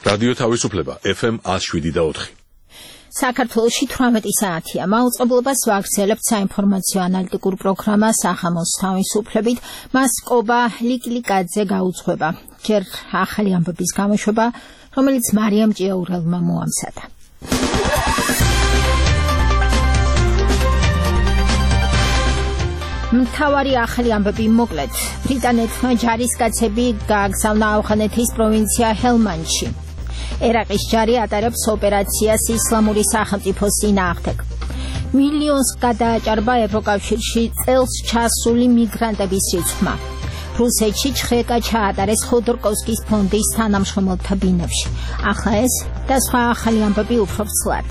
რადიო თავისუფლება FM 107.4. საქართველოში 18 საათია. მაუწყებლობას ვაგრძელებთ საინფორმაციო ანალიტიკურ პროგრამა სახამოს თავისუფლებით. მას კობა ლიკლიკაძე გაუძღვება. ჯერ ახალი ამბების გამოშვება, რომელიც მარიამ ჭიაურელმა მოამზადა. მთავარი ახალი ამბები მოკლედ. ბრიტანეთმა ჯარისკაცები გააგზავნა ავღანეთის პროვინცია ჰელმანდში. ერაყის ჯარი ატარებს ოპერაციას ისლამური სახელმწიფოს წინააღმდეგ. მილიონს გადააჭარბა ევროკავშირში წელს ჩასული მიგრანტების რიცხვმა. რუსეთში ჩხრეკა ჩაატარეს ხოდორკოვსკის ფონდის თანამშრომელთა ბინებში. ახლა ეს და სხვა ახალი ამბები უფრო ცვლად.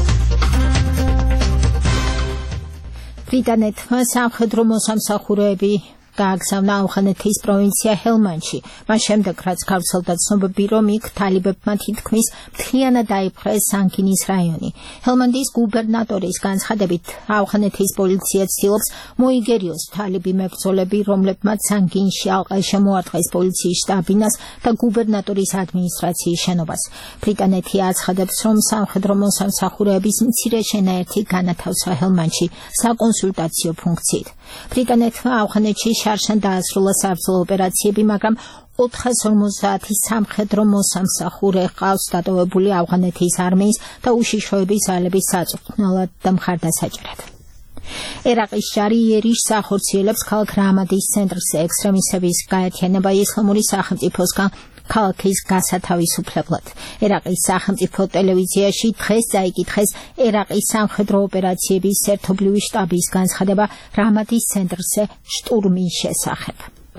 ბრიტანეთმა სამხედრო მოსამსახურეები გააგზავნა ავღანეთის პროვინცია ჰელმანდში, მას შემდეგ რაც გავრცელდა ცნობები, რომ იქ თალიბებმა თითქმის მთლიანად დაიპყრეს სანგინის რაიონი. ჰელმანდის გუბერნატორის განცხადებით, ავღანეთის პოლიცია ცდილობს მოიგერიოს თალიბი მებრძოლები, რომლებმაც სანგინში ალყა შემოარტყეს პოლიციის შტაბ-ბინას და გუბერნატორის ადმინისტრაციის შენობას. ბრიტანეთი აცხადებს, რომ სამხედრო მოსამსახურეების მცირე შენაერთი განათავსა ჰელმანდში საკონსულტაციო ფუნქციით. ბრიტანეთმა ავღანეთში შარშან დაასრულა საბრძოლო ოპერაციები, მაგრამ 450 სამხედრო მოსამსახურე ჰყავს დატოვებული ავღანეთის არმიის და უშიშროების ძალების საწვრთნელად და მხარდასაჭერად. ერაყის ჯარი იერიშს ახორციელებს ქალაქ რამადის ცენტრს ექსტრემისტების გაერთიანება ისლამური სახელმწიფოსგან ქალაქის გასათავისუფლებლად. ერაყის სახელმწიფო ტელევიზიაში დღეს წაიკითხეს ერაყის სამხედრო ოპერაციების ერთობლივი შტაბის განცხადება რამადის ცენტრზე შტურმის შესახებ.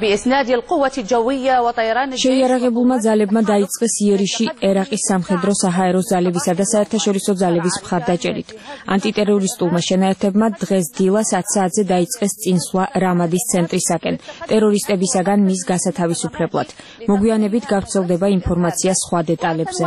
შეიარაღებულმა ძალებმა დაიწყეს იერიში ერაყის სამხედრო საჰაერო ძალებისა და საერთაშორისო ძალების მხარდაჭერით. ანტიტერორისტულმა შენაერთებმა დღეს დილას 10 საათზე დაიწყეს წინსვლა რამადის ცენტრისაკენ, ტერორისტებისაგან მის გასათავისუფლებლად. მოგვიანებით გავრცელდება ინფორმაცია სხვა დეტალებზე.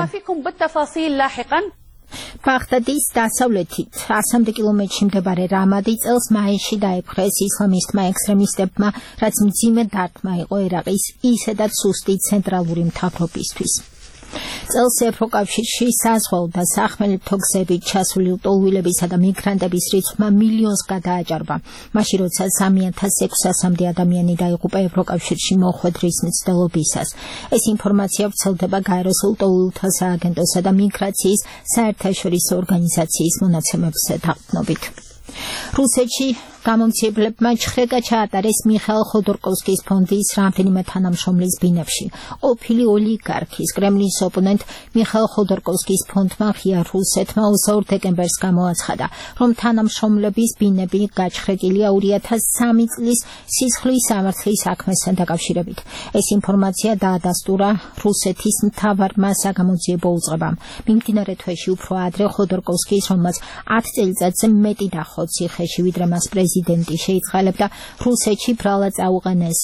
ბაღდადის დასავლეთით 100 კილომეტრში მდებარე რამადი წელს მაისში დაიპყრეს ისლამისტმა ექსტრემისტებმა, რაც მძიმე დარტყმა იყო ერაყის ისედაც სუსტი ცენტრალური მთავრობისთვის. წელს ევროკავშირში საზღვაო და სახმელეთო გზებით ჩასული ლტოლვილებისა და მიგრანტების რიცხვმა მილიონს გადააჭარბა. მაშინ როცა 3600-მდე ადამიანი დაიღუპა ევროკავშირში მოხვედრის მცდელობისას. ეს ინფორმაცია ვრცელდება გაეროს ლტოლვილთა სააგენტოსა და მიგრაციის საერთაშორისო ორგანიზაციის მონაცემებზე დაყრდნობით. რუსეთში გამომცემლებმა ჩხრეკა ჩაატარეს მიხაილ ხოდორკოვსკის ფონდის რამდენიმე თანამშრომლის ბინებში. ყოფილი ოლიგარქის კრემლის ოპონენტ მიხაილ ხოდორკოვსკის ფონდმა ღია რუსეთმა 22 დეკემბერს გამოაცხადა, რომ თანამშრომლების ბინები გაჩხრეკილია 2003 წლის სისხლის სამართლის საქმესთან დაკავშირებით. ეს ინფორმაცია დაადასტურა რუსეთის მთავარმა საგამოძიებო უწყებამ. მიმდინარე თვეში უფრო ადრე ხოდორკოვსკის, რომელმაც 10 წელიწადზე მეტი დახო ციხეში, ვიდრე მას პრეზიდენტი შეიწყალებდა, რუსეთში ბრალად წაუყენეს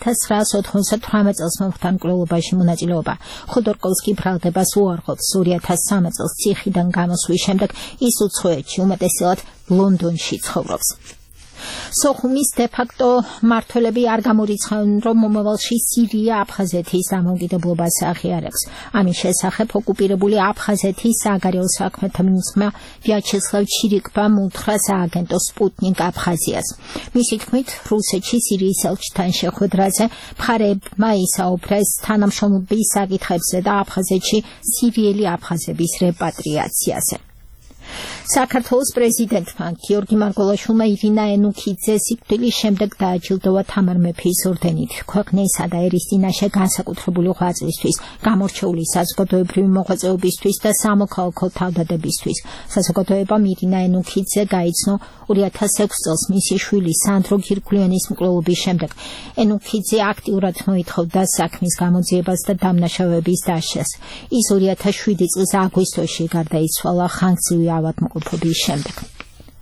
1998 წელს მომხდარ მკვლელობაში მონაწილეობა. ხოდორკოვსკი ბრალდებას უარყოფს. 2003 წელს ციხიდან გამოსვლის შემდეგ ის უცხოეთში, უმეტესად ლონდონში ცხოვრობს. სოხუმის დე-ფაქტო მმართველები არ გამორიცხავენ, რომ მომავალში სირია აფხაზეთის დამოუკიდებლობას აღიარებს. ამის შესახებ ოკუპირებული აფხაზეთის საგარეო საქმეთა მინისტრმა ვიაჩესლავ ჩირიკბამ უთხრა სააგენტო სპუტნიკ აფხაზიას. მისი თქმით, რუსეთში სირიის ელჩთან შეხვედრაზე მხარეებმა ისაუბრეს თანამშრომლობის საკითხებზე და აფხაზეთში სირიელი აფხაზების რეპატრიაციაზე. საქართველოს პრეზიდენტმა გიორგი მარგველაშვილმა ირინა ენუქიძე სიკვდილის შემდეგ დააჯილდოვა თამარ მეფის ორდენით. ქვეყნისა და ერის წინაშე განსაკუთრებული ღვაწლისთვის, გამორჩეული საზოგადოებრივი მოღვაწეობისთვის და სამოქალაქო თავდადებისთვის. საზოგადოებამ ირინა ენუქიძე გაიცნო 2006 წელს მისი შვილი სანდრო გირგვლიანის მკვლელობის შემდეგ. ენუქიძე აქტიურად მოითხოვდა საქმის გამოძიებას და დამნაშავეების დაშლას. ის 2007 წლის აგვისტოში გარდაიცვალა ხანგრძლივი ავადმყოფობის შემდეგ.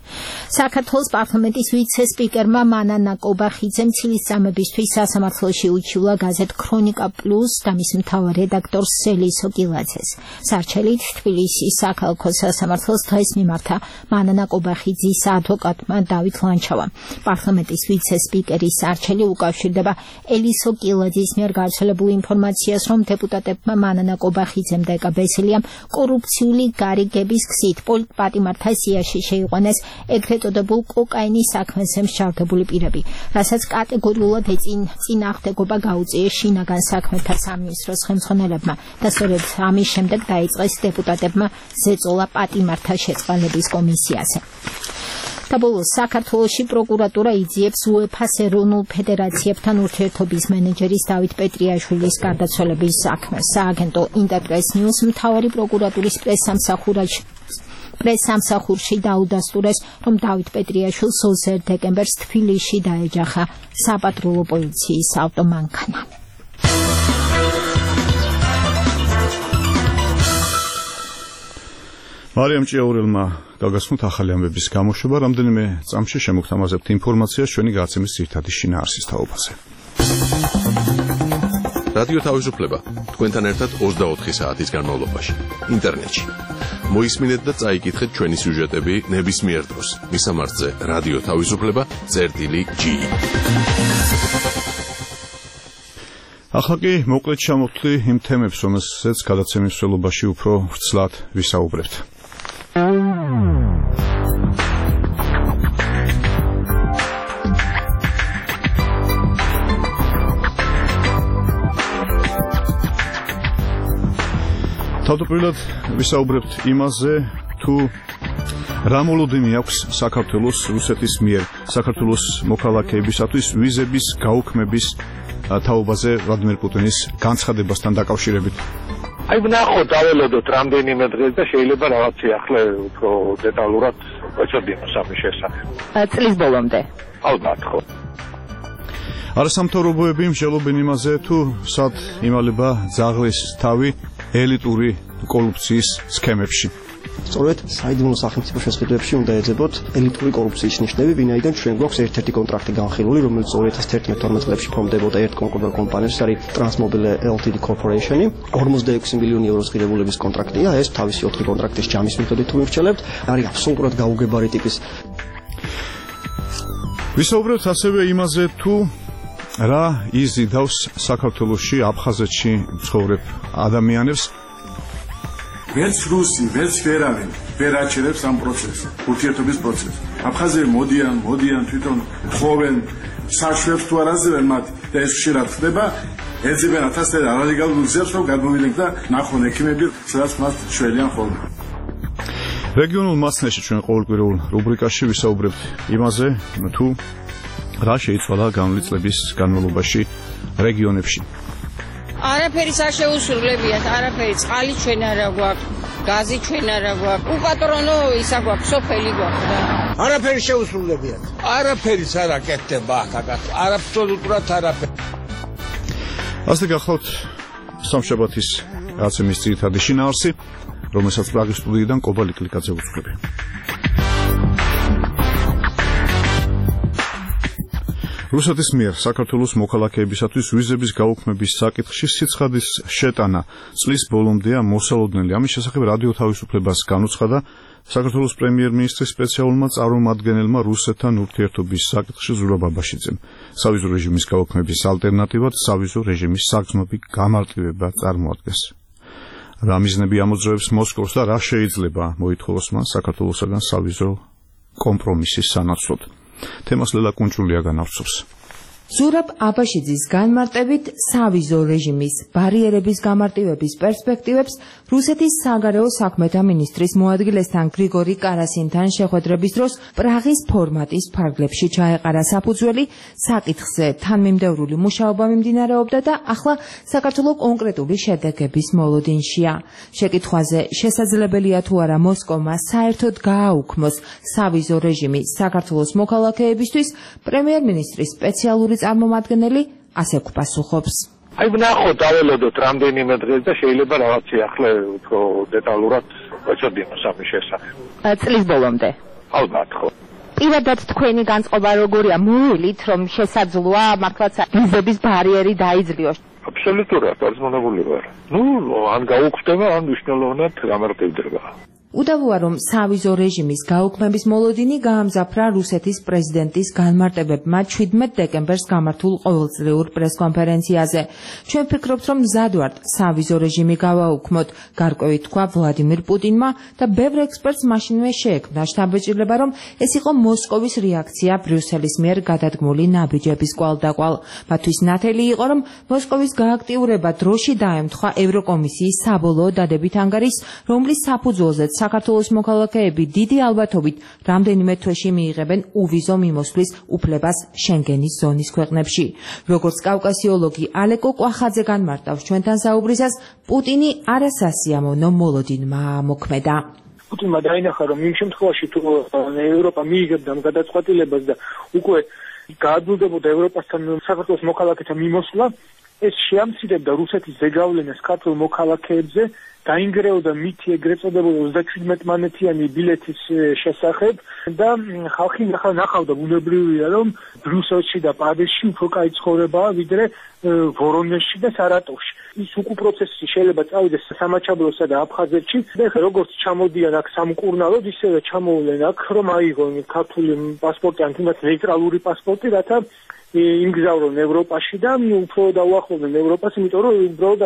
საქართველოს პარლამენტის ვიცე-სპიკერმა მანანა კობახიძემ ცილისწამებისთვის სასამართლოში უჩივლა გაზეთ ქრონიკა პლუს და მის მთავარ რედაქტორს სელისო კილაძეს. სარჩელით თბილისის საქალაქო სასამართლოს დღეს მიმართა მანანა კობახიძის ადვოკატმა დავით ლანჩავამ. პარლამენტის ვიცე-სპიკერის სარჩელი უკავშირდება ელისო კილაძის მიერ გავრცელებულ ინფორმაციას, რომ დეპუტატებმა მანანა კობახიძემ და ეკა ბესელიამ კორუფციული გარიგების გზით პატიმართა სიაში შეიყვანეს ეგრეთ წოდებულ კოკაინის საქმეზე მსჯავრდებული პირები, რასაც კატეგორიულად წინააღმდეგობა გაუწიეს შინაგან საქმეთა სამინისტროს ხელმძღვანელებმა და სწორედ ამის შემდეგ დაიწყეს დეპუტატებმა ზეწოლა პატიმართა შეწყალების კომისიაზე. და ბოლოს საქართველოში პროკურატურა იძიებს უეფას ეროვნულ ფედერაციებთან ურთიერთობის მენეჯერის დავით პეტრიაშვილის გარდაცვალების საქმეს. სააგენტო ინტერპრეს ნიუს მთავარი პროკურატურის პრესსამსახურში დაუდასტურეს, რომ დავით პეტრიაშვილს 20 დეკემბერს თბილისში დაეჯახა საპატრულო პოლიციის ავტომანქანა. მარიამ ჭიაურელმა გაგაცნოთ ახალი ამბების გამოშვება, რამდენიმე წამში შემოგთავაზებთ ინფორმაციას ჩვენი გადაცემის ძირითადი შინაარსის თაობაზე. რადიო თავისუფლება თქვენთან ერთად 24 საათის განმავლობაში ინტერნეტში. მოისმინეთ და წაიკითხეთ ჩვენი სიუჟეტები ნებისმიერ დროს. მისამართზე რადიო თავისუფლება.gi. ახლა კი მოკლედ ჩამოვთვლი იმ თემებს, რომელსაც გადაცემის მსვლელობაში უფრო ვრცლად ვისაუბრებთ. თავდაპირველად ვისაუბრებთ იმაზე, თუ რა მოლოდინი აქვს საქართველოს რუსეთის მიერ საქართველოს მოქალაქეებისათვის ვიზების გაუქმების თაობაზე ვლადიმერ პუტინის განცხადებასთან დაკავშირებით. აი ვნახოთ, დაველოდოთ რამდენიმე დღეს და შეიძლება რაღაცი ახლა უფრო დეტალურად ვეცოდინოს ამის შესახებ. წლის ბოლომდე. ალბათ ხო. არასამთავრობოები მსჯელობენ იმაზე, თუ სად იმალება ძაღლის თავი ელიტური კორუფციის სქემებში. სწორედ საიდუმლო სახელმწიფო შესყიდვებში უნდა ეძებოთ ელიტური კორუფციის ნიშნები, ვინაიდან ჩვენ გვაქვს ერთ-ერთი კონტრაქტი განხილული, რომელიც 2011-12 წლებში ფორმდებოდა ერთ კონკრეტულ კომპანიას, არის Transmobile Ltd Corporation-ი. 46 მილიონი ევროს ღირებულების კონტრაქტია, ეს თავისი 4 კონტრაქტის ჯამის მეთოდით თუ მივსჯელებთ, არის აბსოლუტურად გაუგებარი ტიპის. ვისაუბრებთ ასევე იმაზე, თუ რა იზიდავს საქართველოში, აფხაზეთში მცხოვრებ ადამიანებს. ვერც რუსი, ვერც ვერავინ ვერ აჩერებს ამ პროცესს, ურთიერთობის პროცესს. აფხაზები მოდიან თვითონ ხოვენ, საშვებს თუ არ აძლევენ მათ და ეს ხშირად ხდება, ეძებენ ათასწლეულზე არალეგალურ გზებს, რომ გადმოვიდნენ და ნახონ ექიმები, სადაც მას შველიან ხოლმე. რეგიონულ მასნაში ჩვენ ყოველკვირეულ რუბრიკაში ვისაუბრებთ იმაზე, თუ რა შეიცვალა განვლილი წლების განმავლობაში რეგიონებში. არაფერის არ შეუსრულებიათ, არაფერი, წყალი ჩვენ არა გვაქვს, გაზი ჩვენ არა გვაქვს, უპატრონო ისა გვაქვს, სოფელი გვაქვს და არაფერი შეუსრულებიათ. არაფერიც არ აკეთდება აქ, აბსოლუტურად არაფერი. ასე გახლავთ სამშაბათის გადაცემის ძირითადი შინაარსი, რომელსაც პრაღის სტუდიიდან კობა ლიკლიკაძე უძღვები. რუსეთის მიერ საქართველოს მოქალაქეებისათვის ვიზების გაუქმების საკითხში სიცხადის შეტანა წლის ბოლომდეა მოსალოდნელი. ამის შესახებ რადიო თავისუფლებას განუცხადა საქართველოს პრემიერ-მინისტრის სპეციალურმა წარმომადგენელმა რუსეთთან ურთიერთობის საკითხში ზურაბ ბაბაშიძემ. სავიზო რეჟიმის გაუქმების ალტერნატივად სავიზო რეჟიმის საგრძნობი გამარტივება წარმოადგენს. რა მიზნები ამოძრავებს მოსკოვს და რა შეიძლება მოითხოვოს მას საქართველოსაგან სავიზო კომპრომისის სანაცვლოდ. თემას ლელა კუნჭულია განავრცობს. ზურაბ აბაშიძის განმარტებით სავიზო რეჟიმის ბარიერების გამარტივების პერსპექტივებს რუსეთის საგარეო საქმეთა მინისტრის მოადგილესთან გრიგორი კარასინთან შეხვედრების დროს პრაღის ფორმატის ფარგლებში ჩაეყარა საფუძველი, საკითხზე თანმიმდევრული მუშაობა მიმდინარეობდა და ახლა საქართველოს კონკრეტული შედეგების მოლოდინშია. შეკითხვაზე შესაძლებელია თუ არა მოსკოვმა საერთოდ გააუქმოს სავიზო რეჟიმი საქართველოს მოქალაქეებისთვის, პრემიერ-მინისტრის სპეციალური წარმომადგენელი ასე გვპასუხობს. აი ვნახოთ, დაველოდოთ რამდენიმე დღეს და შეიძლება რაღაცი ახლა უფრო დეტალურად ვეცოდინოს ამის შესახებ. წლის ბოლომდე. ალბათ ხო. პირადად თქვენი განწყობა როგორია მოვლით რომ შესაძლოა მართლაც ვიზების ბარიერი დაიძლიოს? აბსოლუტურად დაზმონებული ვარ. ან გაუქმდება, ან მნიშვნელოვნად გამარტივდება. უდავოა რომ სავიზო რეჟიმის გაუქმების მოლოდინი გაამძაფრა რუსეთის პრეზიდენტის განმარტებებმა 17 დეკემბერს გამართულ ყოველწლიურ პრესკონფერენციაზე. ჩვენ ვფიქრობთ, რომ მზად ვართ სავიზო რეჟიმი გავაუქმოთ, გარკვევით თქვა ვლადიმირ პუტინმა და ბევრ ექსპერტს მაშინვე შეექმნა შთაბეჭდილება, რომ ეს იყო მოსკოვის რეაქცია ბრიუსელის მიერ გადადგმული ნაბიჯების კვალდაკვალ. მათთვის ნათელი იყო, რომ მოსკოვის გააქტიურება დროში დაემთხვა ევროკომისიის საბოლოო დადებით ანგარის, რომლის საფუძველზეც საქართველოს მოქალაქეები დიდი ალბათობით რამდენიმე თვეში მიიღებენ უვიზო მიმოსვლის უფლებას შენგენის ზონის ქვეყნებში. როგორც კავკასიოლოგი ალეკო კვახაძე განმარტავს ჩვენთან საუბრისას, პუტინი არასასიამოვნო მოლოდინმა მოქმედა. პუტინმა დაინახა, რომ იმ შემთხვევაში თუ ევროპა მიიღებდა გადაწყვეტილებას და უკვე გააძლიერებდა ევროპასთან საქართველოს მოქალაქეთა მიმოსვლა, ეს შეამცირებდა რუსეთის ზეგავლენას ქართულ მოქალაქეებზე, დაინგრეოდა მითი ეგრეთ წოდებული 37 მანეთიანი ბილეთის შესახებ და ხალხი ნახავდა ბუნებრივია, რომ ბრიუსელში და პარიზში უფრო კაი ცხოვრებაა ვიდრე ვორონეჟში და სარატოვში. ის უკუ პროცესი შეიძლება წავიდეს სამაჩაბლოსა და აფხაზეთში და ეხლა როგორც ჩამოდიან აქ სამკურნალოდ, ისევე ჩამოვლენ აქ, რომ აიღონ ქართული პასპორტი ან თუნდაც ნეიტრალური პასპორტი, რათა იმგზავრონ ევროპაში და უფრო დაუახლოვდნენ ევროპას, იმიტომ რომ უბრალოდ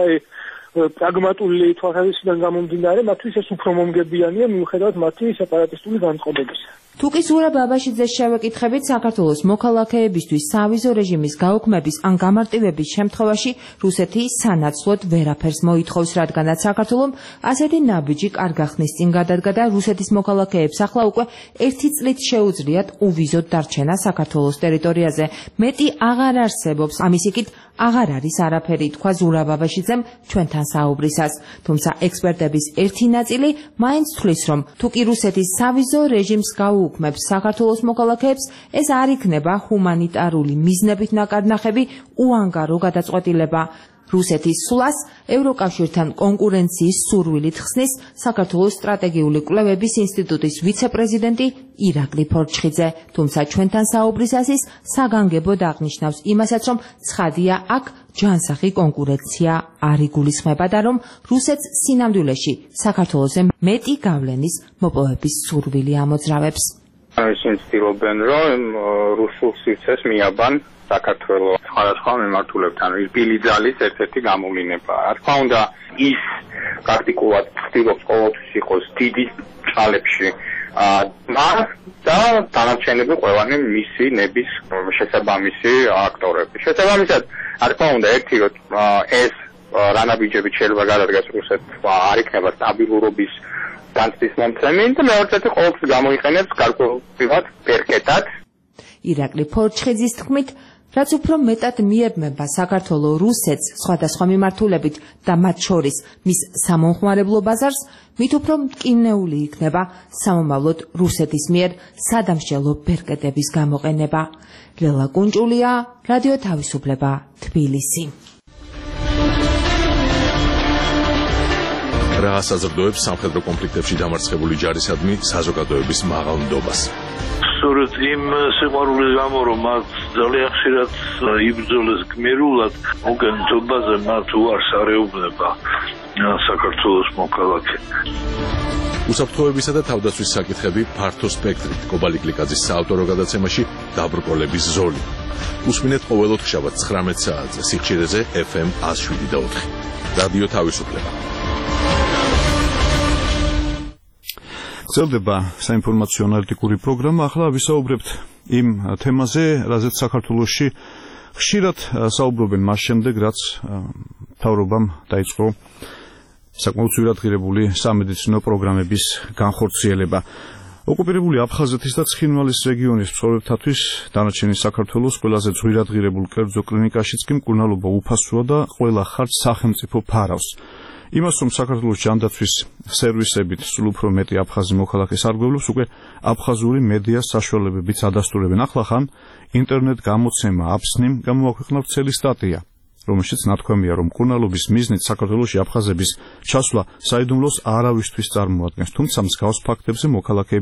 პრაგმატული თვალსაზრისიდან გამომდინარე, მათთვის ეს უფრო მომგებიანია მიუხედავად მათი სეპარატისტული განწყობებისა. თუკი ზურა ბაბაშიძეს შევეკითხებით, საქართველოს მოქალაქეებისთვის სავიზო რეჟიმის გაუქმების ან გამარტივების შემთხვევაში რუსეთი სანაცვლოდ ვერაფერს მოითხოვს, რადგანაც საქართველომ ასეთი ნაბიჯი კარგა ხნის წინ გადადგა და რუსეთის მოქალაქეებს ახლა უკვე 1 წლით შეუძლიათ უვიზოდ დარჩენა საქართველოს ტერიტორიაზე. მეტი აღარ არსებობს, ამის იქით აღარ არის არაფერი, თქვა ზურა ბაბაშიძემ ჩვენთან საუბრისას. თუმცა ექსპერტების ერთი ნაწილი მაინც თვლის, რომ თუკი რუსეთის სავიზო რეჟიმს გაუქმებს საქართველოს მოქალაქეებს, ეს არ იქნება ჰუმანიტარული მიზნებით ნაკარნახები, უანგარო გადაწყვეტილება. რუსეთის სვლას ევროკავშირთან კონკურენციის სურვილით ხსნის საქართველოს სტრატეგიული კვლევების ინსტიტუტის ვიცე-პრეზიდენტი ირაკლი ფორჩხიძე, თუმცა ჩვენთან საუბრისას ის საგანგებოდ აღნიშნავს იმასაც, რომ ცხადია აქ ჯანსაღი კონკურენცია არ იგულისხმება და რომ რუსეთს სინამდვილეში საქართველოზე მეტი გავლენის მოპოვების სურვილი ამოძრავებს. ისინი ცდილობენ, რომ რუსულ სივრცეს მიაბან საქართველოს სხვადასხვა მიმართულებთან. ის ბილიძალის ერთ-ერთი გამოვლინება. რა თქმა უნდა, ის პრაქტიკულად ცდილობს ყოველთვის იყოს დიდი ჭალებში და დანარჩენები ყველანი მისი ნების შესაბამისი აქტორები. შესაბამისად, რა თქმა უნდა, ერთი რომ ეს რანაბიჯებით შეიძლება გადადგას რუსეთს, არ იქნება სტაბილურობის განცდის მომცემი და მეორეც ყოველთვის გამოიყენებს გარკვეულად პერკეტად. ირაკლი ფორჩხიძის თქმით, რაც უფრო მეტად მიებმება საქართველოს რუსეთს სხვადასხვა მიმართულებით და მათ შორის მის სამომხმარებლო ბაზარს, მით უფრო მტკივნეული იქნება სამომავლოდ რუსეთის მიერ სადამსჯელო პერკეტების გამოყენება. ლელა კუნჭულია, რადიო თავისუფლება, თბილისი. რა საზრდოებს სამხედრო კონფლიქტებში დამარცხებული ჯარისადმი საზოგადოების მაღალ ნდობას. სწორედ იმ სიყვარულის გამო, რომ მათ ძალიან ხშირად იბრძოლეს გმირულად, მოგენთობაზე მათ უარს არეუბნება საქართველოს მოქალაქე. უსაფრთხოებისა და თავდაცვის საკითხები ფართო სპექტრით. კობალი გლიკაძის საავტორო გადაცემაში დაბრკოლების ზოლი. უსმინეთ ყოველ ოთხშაბათს 19 საათზე სიხშირეზე FM 107.4. რადიო თავისუფლება. გრძელდება საინფორმაციო ანალიტიკური პროგრამა. ახლა ვისაუბრებთ იმ თემაზე, რაზეც საქართველოში ხშირად საუბრობენ მას შემდეგ, რაც მთავრობამ დაიწყო საკმაოდ ძვირადღირებული სამედიცინო პროგრამების განხორციელება. ოკუპირებული აფხაზეთის და ცხინვალის რეგიონის მცხოვრებთათვის დანარჩენი საქართველოს ყველაზე ძვირადღირებულ კერძო კლინიკაშიც კი მკურნალობა უფასოა და ყველა ხარჯს სახელმწიფო ფარავს. იმას, რომ საქართველოს ჯანდაცვის სერვისებით სულ უფრო მეტი აფხაზი მოქალაქე სარგებლობს, უკვე აფხაზური მედიას საშუალებებით ადასტურებენ. ახლახან ინტერნეტ გამოცემა აფსნიმ გამოაქვეყნა ვრცელი სტატია, რომელშიც ნათქვამია, რომ მკურნალობის მიზნით საქართველოში აფხაზების ჩასვლა საიდუმლოს არავისთვის წარმოადგენს, თუმცა მსგავს ფაქტებზე მოქალაქეები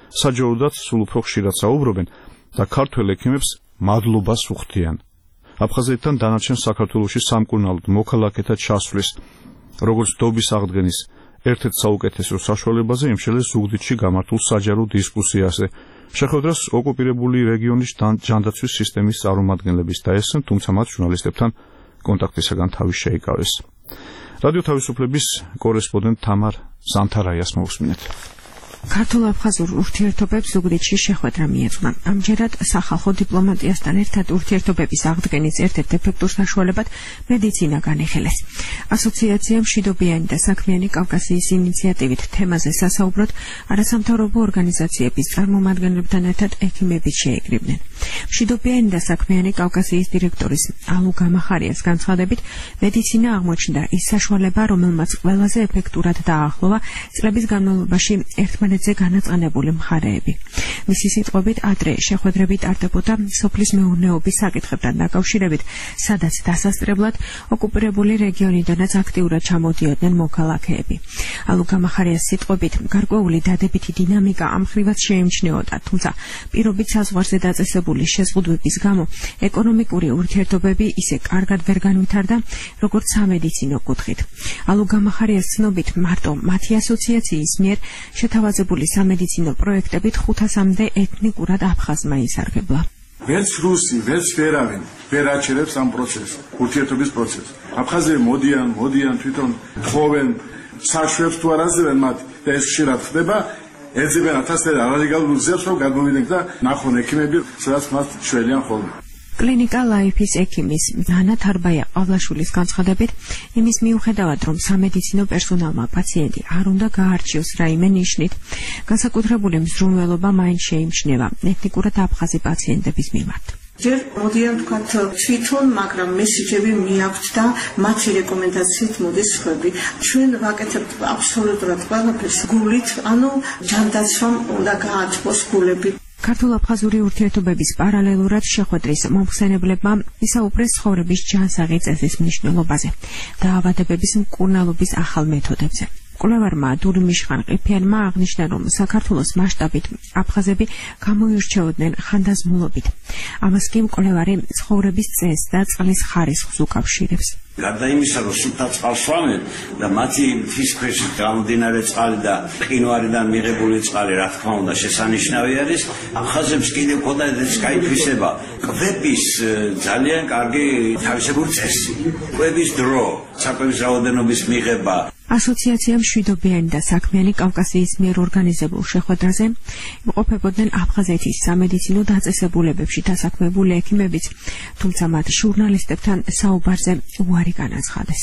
საჯაროდაც სულ უფრო ხშირად საუბრობენ და ქართველ ექიმებს მადლობას უხდიან. აფხაზეთთან დანარჩენ საქართველოში სამკურნალოდ მოქალაქეთა ჩასვლის, როგორც დობის აღდგენის ერთ-ერთ საუკეთესო საშუალებაზე იმშელეს ზუგდიდში გამართულ საჯარო დისკუსიაზე. შეხვედრას ოკუპირებული რეგიონის ჯანდაცვის სისტემის წარმომადგენლების დაესწრნენ, თუმცა მათ ჟურნალისტებთან კონტაქტისაგან თავი შეიკავეს. რადიო თავისუფლების კორესპონდენტ თამარ ზანთარაიას მოусმინეთ. ქართულ-აფხაზურ ურთიერთობებს ზუგდიდში შეხვედრა მიეძღვნა. ამჯერად სახალხო დიპლომატიასთან ერთად ურთიერთობების აღდგენის ერთ-ერთ ეფექტურ საშუალებად მედიცინა განიხილეს. ასოციაციამ მშვიდობიანი და საქმიანი კავკასიის ინიციატივით თემაზე სასაუბროდ არასამთავრობო ორგანიზაციების წარმომადგენლებთან ერთად ექიმებიც შეეკრიბნენ. მშვიდობიანი და საქმიანი კავკასიის დირექტორის ალუ გამახარიას განცხადებით, მედიცინა აღმოჩნდა ის საშუალება, რომელმაც ყველაზე ეფექტურად დააახლოვა წლების განმავლობაში ერთმანეთზე განაწყენებული მხარეები. მისი სიტყვებით, ადრე შეხვედრები ტარდებოდა სოფლის მეურნეობის საკითხებთან დაკავშირებით, სადაც დასასწრებლად ოკუპირებული რეგიონიდანაც აქტიურად ჩამოდიოდნენ მოქალაქეები. ალუ გამახარიას სიტყვებით, გარკვეული დადებითი დინამიკა ამ ხრივაც შეიმჩნეოდა, თუმცა პირობით საზღვარზე დაწესებული შეზღუდვების გამო ეკონომიკური ურთიერთობები ისე კარგად ვერ განვითარდა, როგორც სამედიცინო კუთხით. ალუ გამახარიას ცნობით, მარტო მათი ასოციაციის მიერ შეთავაზებული სამედიცინო პროექტებით 500-მდე ეთნიკურად აფხაზმა ისარგებლა. ვერც რუსი, ვერც ვერავინ ვერ აჩერებს ამ პროცესს, ურთიერთობის პროცესს. აფხაზები მოდიან თვითონ თხოვენ საშვებს თუ არ აძლევენ მათ და ეს ხშირად ხდება. ეძებენ ათასწლეულზე არალეგალურ გზებს, რომ გადმოვიდნენ და ნახონ ექიმები, სადაც მათ შველიან ხოლმე. კლინიკა ლაიფის ექიმის ნანა თარბაია ყავლაშვილის განცხადებით, იმის მიუხედავად, რომ სამედიცინო პერსონალმა პაციენტი არ უნდა გაარჩიოს რაიმე ნიშნით, განსაკუთრებული მზრუნველობა მაინც შეიმჩნევა ეთნიკურად აფხაზი პაციენტების მიმართ. ჯერ მოდიან თქვათ თვითონ, მაგრამ მესიჯები მიაქვთ და მათი რეკომენდაციით მოდის სხვები. ჩვენ ვაკეთებთ აბსოლუტურად ყველაფერს გულით, ანუ ჯანდაცვამ უნდა გაათბოს გულები. ქართულ-აფხაზური ურთიერთობების პარალელურად შეხვედრის მომხსენებლებმა ისაუბრეს ცხოვრების ჯანსაღი წესის მნიშვნელობაზე, დაავადებების მკურნალობის ახალ მეთოდებზე. კვლევარმა დურიმიშხან ყიფიანმა აღნიშნა, რომ საქართველოს მასშტაბით აფხაზები გამოირჩეოდნენ ხანდაზმულობით. ამას კი მკვლევარი ცხოვრების წესს და წყლის ხარისხს უკავშირებს. გარდა იმისა, რომ სუფთა წყალს სვამენ და მათი მთის ქვეშ გამომდინარე წყალი და მყინვარიდან მიღებული წყალი, რა თქმა უნდა, შესანიშნავი არის. აფხაზებს კიდევ ჰქონდათ ეს კაიფისება, კვების ძალიან კარგი თავისებური წესი, კვების დრო, საკვების რაოდენობის მიღება. ასოციაცია მშვიდობიანი და საქმიანი კავკასიის მიერ ორგანიზებულ შეხვედრაზე იმყოფებოდნენ აფხაზეთის სამედიცინო დაწესებულებებში დასაქმებული ექიმებიც, თუმცა მათ ჟურნალისტებთან საუბარზე უარი განაცხადეს.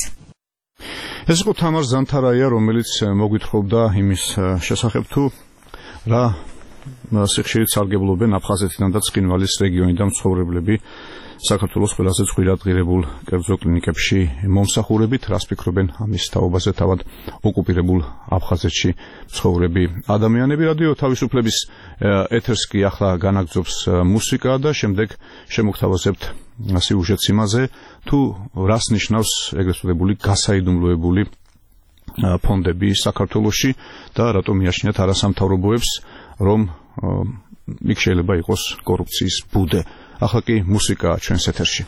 ეს იყო თამარ ზანთარაია, რომელიც მოგვითხრობდა იმის შესახებ, თუ რა სიხშირით სარგებლობენ აფხაზეთიდან და ცხინვალის რეგიონიდან მცხოვრებლები საქართველოს ყველაზე ძვირად ღირებულ კერძო კლინიკებში მომსახურებით, რას ფიქრობენ ამის თაობაზე თავად ოკუპირებულ აფხაზეთში მცხოვრები ადამიანები. რადიო თავისუფლების ეთერს კი ახლა განაგრძობს მუსიკა და შემდეგ შემოგთავაზებთ სიუჟეტს იმაზე, თუ რას ნიშნავს ეგრეთ წოდებული გასაიდუმლოებული ფონდები საქართველოში და რატომ მიაჩნიათ არასამთავრობოებს, რომ იქ შეიძლება იყოს კორუფციის ბუდე. ახლა კი მუსიკა ჩვენს ეთერში.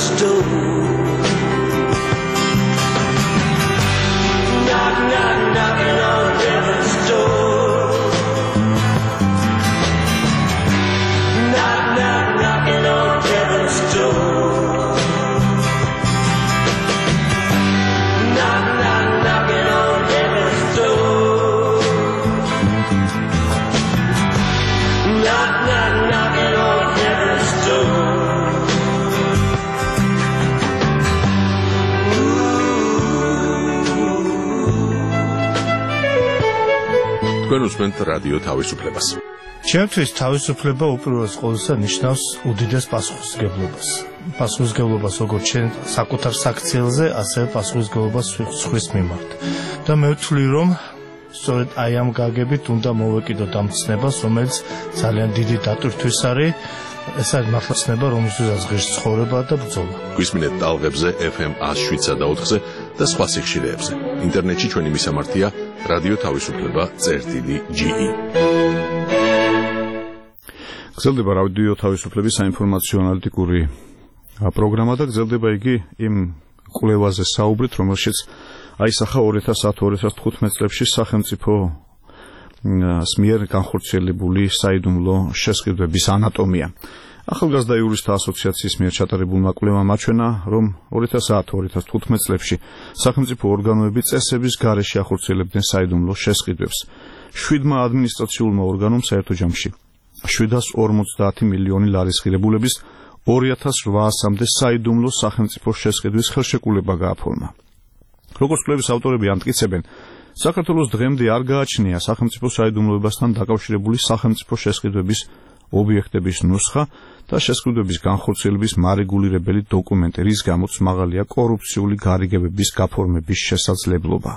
devil's door. Knock, knock, knocking on devil's door. Knock, knock, knocking on devil's door. Knock, knock, knocking on devil's door. Knock, knock, knocking on devil's door. თქვენ უსმენთ რადიო თავისუფლებას. ჩემთვის თავისუფლება უპირველეს ყოვლისა ნიშნავს უდიდეს პასუხისმგებლობას. პასუხისმგებლობას როგორც ჩვენ საკუთარ საქციელზე, ასევე პასუხისმგებლობას სხვის მიმართ. და მე ვთვლი, რომ სწორედ აი ამ გაგებით უნდა მოვეკიდოთ ამ ცნებას, რომელიც ძალიან დიდი დატვირთვის არის. ეს არის მართლა ცნება, რომელსაც ღირს ცხოვრება და ბრძოლა. გვისმინეთ ტალღებზე FM 107.4-ზე და სხვა სიხშირეებზე. ინტერნეტში ჩვენი მისამართია რადიო თავისუფლება.ge. გრძელდება რადიო თავისუფლების საინფორმაციო ანალიტიკური პროგრამა და გრძელდება იგი იმ კვლევაზე საუბრით, რომელშიც აისახა 2010-2015 წლებში სახელმწიფო მიერ განხორციელებული საიდუმლო შესყიდვების ანატომია. ახალგაზრდა იურისტთა ასოციაციის მიერ ჩატარებულმა კვლევამ აჩვენა, რომ 2010-2015 წლებში სახელმწიფო ორგანოები წესების გარეშე ახორციელებდნენ საიდუმლო შესყიდვებს. 7 ადმინისტრაციულმა ორგანომ საერთო ჯამში 750 მილიონი ლარის ღირებულების 2800-მდე საიდუმლო სახელმწიფო შესყიდვის ხელშეკრულება გააფორმა. როგორც კვლევის ავტორები ამტკიცებენ, საქართველოს დღემდე არ გააჩნია სახელმწიფო საიდუმლოებასთან დაკავშირებული სახელმწიფო შესყიდვების ობიექტების ნუსხა და შესყიდვების განხორციელების მარეგულირებელი დოკუმენტი, რის გამოც მაღალია კორუფციული გარიგებების გაფორმების შესაძლებლობა.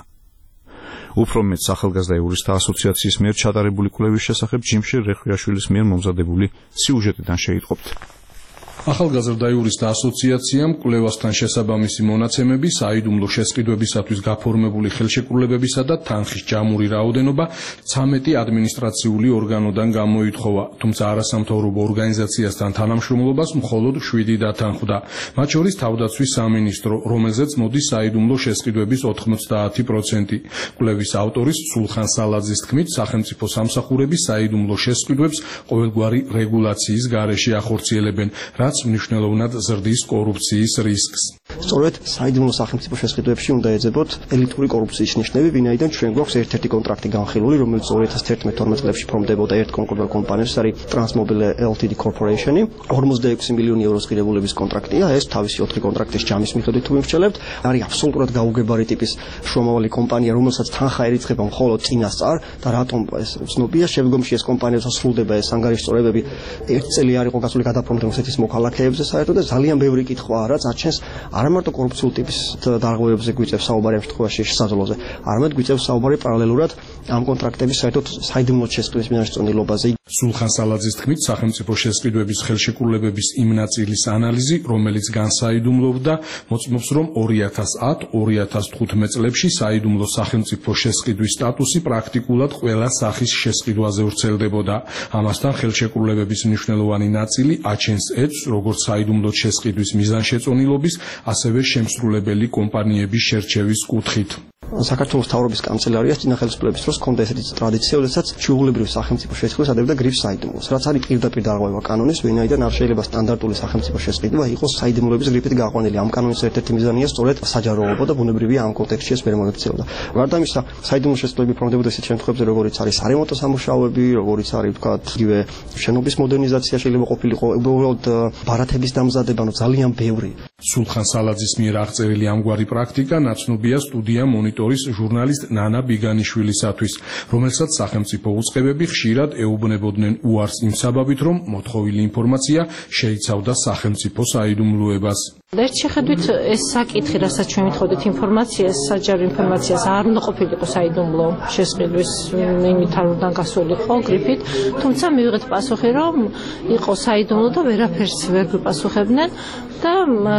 უფრო მეტ ახალგაზრდა იურისტთა ასოციაციის მიერ ჩატარებული კვლევის შესახებ ჯიმშე რეხვიაშვილის მიერ მომზადებული სიუჟეტიდან შეიტყობთ. ახალგაზრდა იურისტთა ასოციაციამ კვლევასთან შესაბამისი მონაცემები საიდუმლო შესყიდვებისათვის გაფორმებული ხელშეკრულებებისა და თანხის ჯამური რაოდენობა 13 ადმინისტრაციული ორგანოდან გამოითხოვა, თუმცა არასამთავრობო ორგანიზაციასთან თანამშრომლობას მხოლოდ 7 დათანხმდა. მათ შორის თავდაცვის სამინისტრო, რომელზეც მოდის საიდუმლო შესყიდვების 90%. კვლევის ავტორის სულხან სალაძის თქმით, სახელმწიფო სამსახურები საიდუმლო შესყიდვებს ყოველგვარი რეგულაციის გარეშე ახორციელებენ, რაც მნიშვნელოვნად ზრდის კორუფციის რისკს. სწორედ საიდუმლო სახელმწიფო შესყიდვებში უნდა ეძებოთ ელიტური კორუფციის ნიშნები, ვინაიდან ჩვენ გვაქვს ერთ-ერთი კონტრაქტი განხილული, რომელიც 2011-12 წლებში ფორმდებოდა ერთ კონკრეტულ კომპანიას, არის Transmobile Ltd Corporation-ი, 46 მილიონი ევროს ღირებულების კონტრაქტია, ეს თავისი 4 კონტრაქტის ჯამის მიხედვით თუ ვიმსჯელებთ, არის აბსოლუტურად გაუგებარი ტიპის შრომავალი კომპანია, რომელსაც თანხა ერიცხება მხოლოდ წინასწარ და რატომ ეს ცნობია, შემდგომში ეს კომპანია სრულდება ეს ანგარიშწორებები 1 წელი არ იყო გასული გადაპრომტი რუსეთის მოქალაქეებზე საერთოდ და ძალიან ბევრი კითხვა არა წაჩენს არა მარტო კორუფციულ ტიპის დარღვევებზე გვიწევს საუბარი ამ შემთხვევაში შესაძლოზე, არამედ გვიწევს საუბარი პარალელურად ამ კონტრაქტების საერთოდ საიდუმლო შესყიდვის მინაშწონილობაზე. სულხან სალაძის თქმით, სახელმწიფო შესყიდვების ხელშეკრულებების იმ ნაწილის ანალიზი, რომელიც განსაიდუმლოვდა, მოწმობს, რომ 2010-2015 წლებში საიდუმლო სახელმწიფო შესყიდვის სტატუსი პრაქტიკულად ყველა სახის შესყიდვაზე ვრცელდებოდა. ამასთან ხელშეკრულებების მნიშვნელოვანი ნაწილი აჩენს ეწვს როგორც საიდუმლო შესყიდვის მიზანშეწონილობის, ასევე შემსრულებელი კომპანიების შერჩევის კუთხით. საქართველოს მთავრობის კანცელარიას წინა ხელისუფლების დროს ჰქონდა ესეთი ტრადიცია, როდესაც ჩვეულებრივი სახელმწიფო შესყიდვას ადებდა გრიფს საიდუმლოს, რაც არის პირდაპირ დარღვევა კანონის, ვინაიდან არ შეიძლება სტანდარტული სახელმწიფო შესყიდვა იყოს საიდუმლოების გრიფით გაყვანილი. ამ კანონის ერთ-ერთი მიზანია სწორედ საჯაროობა და ბუნებრივია ამ კონტექსტში ეს ვერ მოექცეოდა. გარდა ამისა, საიდუმლო შესყიდვები ფორმდებოდა ისეთ შემთხვევებში, როგორიც არის სარემონტო სამუშაოები, როგორიც არის ვთქვათ, იგივე შენობის მოდერნიზაცია შეიძლება ყოფილიყო, უბრალოდ ბარათების დამზადება, ძალიან ბევრი. სულხან სალაძის მიერ აღწერილი ამგვარი პრაქტიკა ნაცნობია სტუდია მონიტორის ჟურნალისტ ნანა ბიგანიშვილისათვის, რომელსაც სახელმწიფო უწყებები ხშირად ეუბნებოდნენ უარს იმ საბაბით, რომ მოთხოვილი ინფორმაცია შეიცავდა სახელმწიფო საიდუმლოებას. ერთ შეხედვით ეს საკითხი, რასაც ჩვენ მithოდით ინფორმაციას, საჯარო ინფორმაციას არ უნდა ყოფილიყო საიდუმლო შესყიდვის იმით არ უნდა გასულიყო გრიფით, თუმცა მივიღეთ პასუხი, რომ იყო საიდუმლო და ვერაფერს ვერ გვიპასუხებდნენ და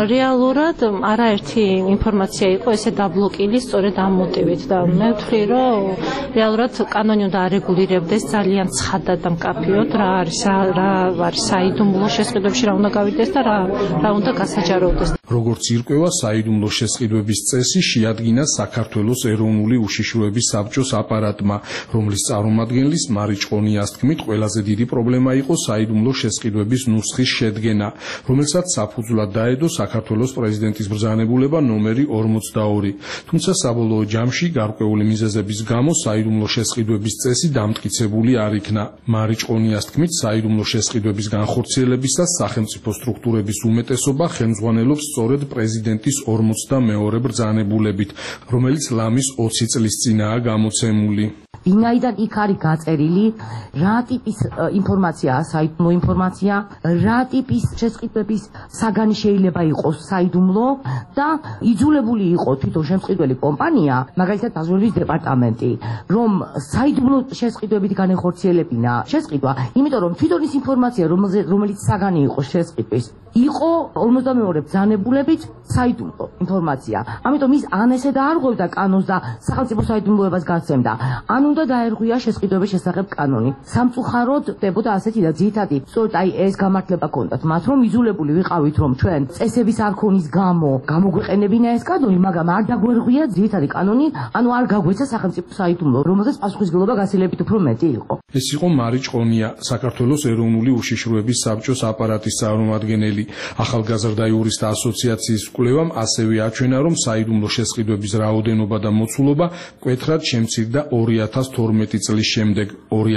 რეალურად არაერთი ინფორმაცია იყო ესე დაბლოკილი სწორედ ამ მოტივით და მე ვთვლი, რომ რეალურად კანონი უნდა არეგულირებდეს ძალიან ცხადად და მკაფიოდ რა არის საიდუმლო შესყიდვებში რა უნდა გავიდეს და რა უნდა გასაჯაროვდეს. როგორც ირკვევა, საიდუმლო შესყიდვების წესი შეადგინა საქართველოს ეროვნული უშიშროების საბჭოს აპარატმა, რომლის წარმომადგენლის მარი ჭყონიას თქმით, ყველაზე დიდი პრობლემა იყო საიდუმლო შესყიდვების ნუსხის შედგენა, რომელსაც საფუძვლად დაედო საქართველოს პრეზიდენტის ბრძანებულება ნომერი 42. თუმცა საბოლოო ჯამში გარკვეული მიზეზების გამო საიდუმლო შესყიდვების წესი დამტკიცებული არ იქნა. მარი ჭყონიას თქმით, საიდუმლო შესყიდვების განხორციელებისას სახელმწიფო სტრუქტურების უმეტესობა ხელმძღვანელობს სწორედ პრეზიდენტის 42 ბრძანებულებით, რომელიც ლამის 20 წლის წინაა გამოცემული. ვინაიდან იქ არის გაწერილი რა ტიპის ინფორმაციაა საიდუმლო ინფორმაცია, რა ტიპის შესყიდვების საგანი შეიძლება იყოს საიდუმლო და იძულებული იყო თვითონ შემწყიდველი კომპანია, მაგალითად დაზვერვის დეპარტამენტი, რომ საიდუმლო შესყიდვებით განეხორციელებინა შესყიდვა, იმიტომ რომ თვითონ ის ინფორმაცია, რომელიც საგანი იყო შესყიდვის, იყო 42 ბრძანებულებით საიდუმლო ინფორმაცია. ამიტომ ის ან ესე დაარღვევდა კანონს და სახელმწიფო საიდუმლოებას გასცემდა, ან უნდა დაერღვია შესყიდვების შესახებ კანონი. სამწუხაროდ ხდებოდა ასეთი და ძირითადი სწორედ ეს გამართლება ჰქონდათ მათ, რომ იძულებული ვიყავით, რომ ჩვენ წესების არ ქონის გამო გამოგვეყენებინა ეს კანონი, მაგრამ არ დაგვერღვია ძირითადი კანონი, ანუ არ გაგვეცა სახელმწიფო საიდუმლო, რომელზეც პასუხისმგებლობა გაცილებით უფრო მეტი იყო. ეს იყო მარი ჭყონია, საქართველოს ეროვნული უშიშროების საბჭოს აპარატის წარმომადგენელი. ახალგაზრდა იურისტთა ასოციაციის კვლევამ ასევე აჩვენა, რომ საიდუმლო შესყიდვების რაოდენობა და მოცულობა მკვეთრად შემცირდა 2012 წლის შემდეგ.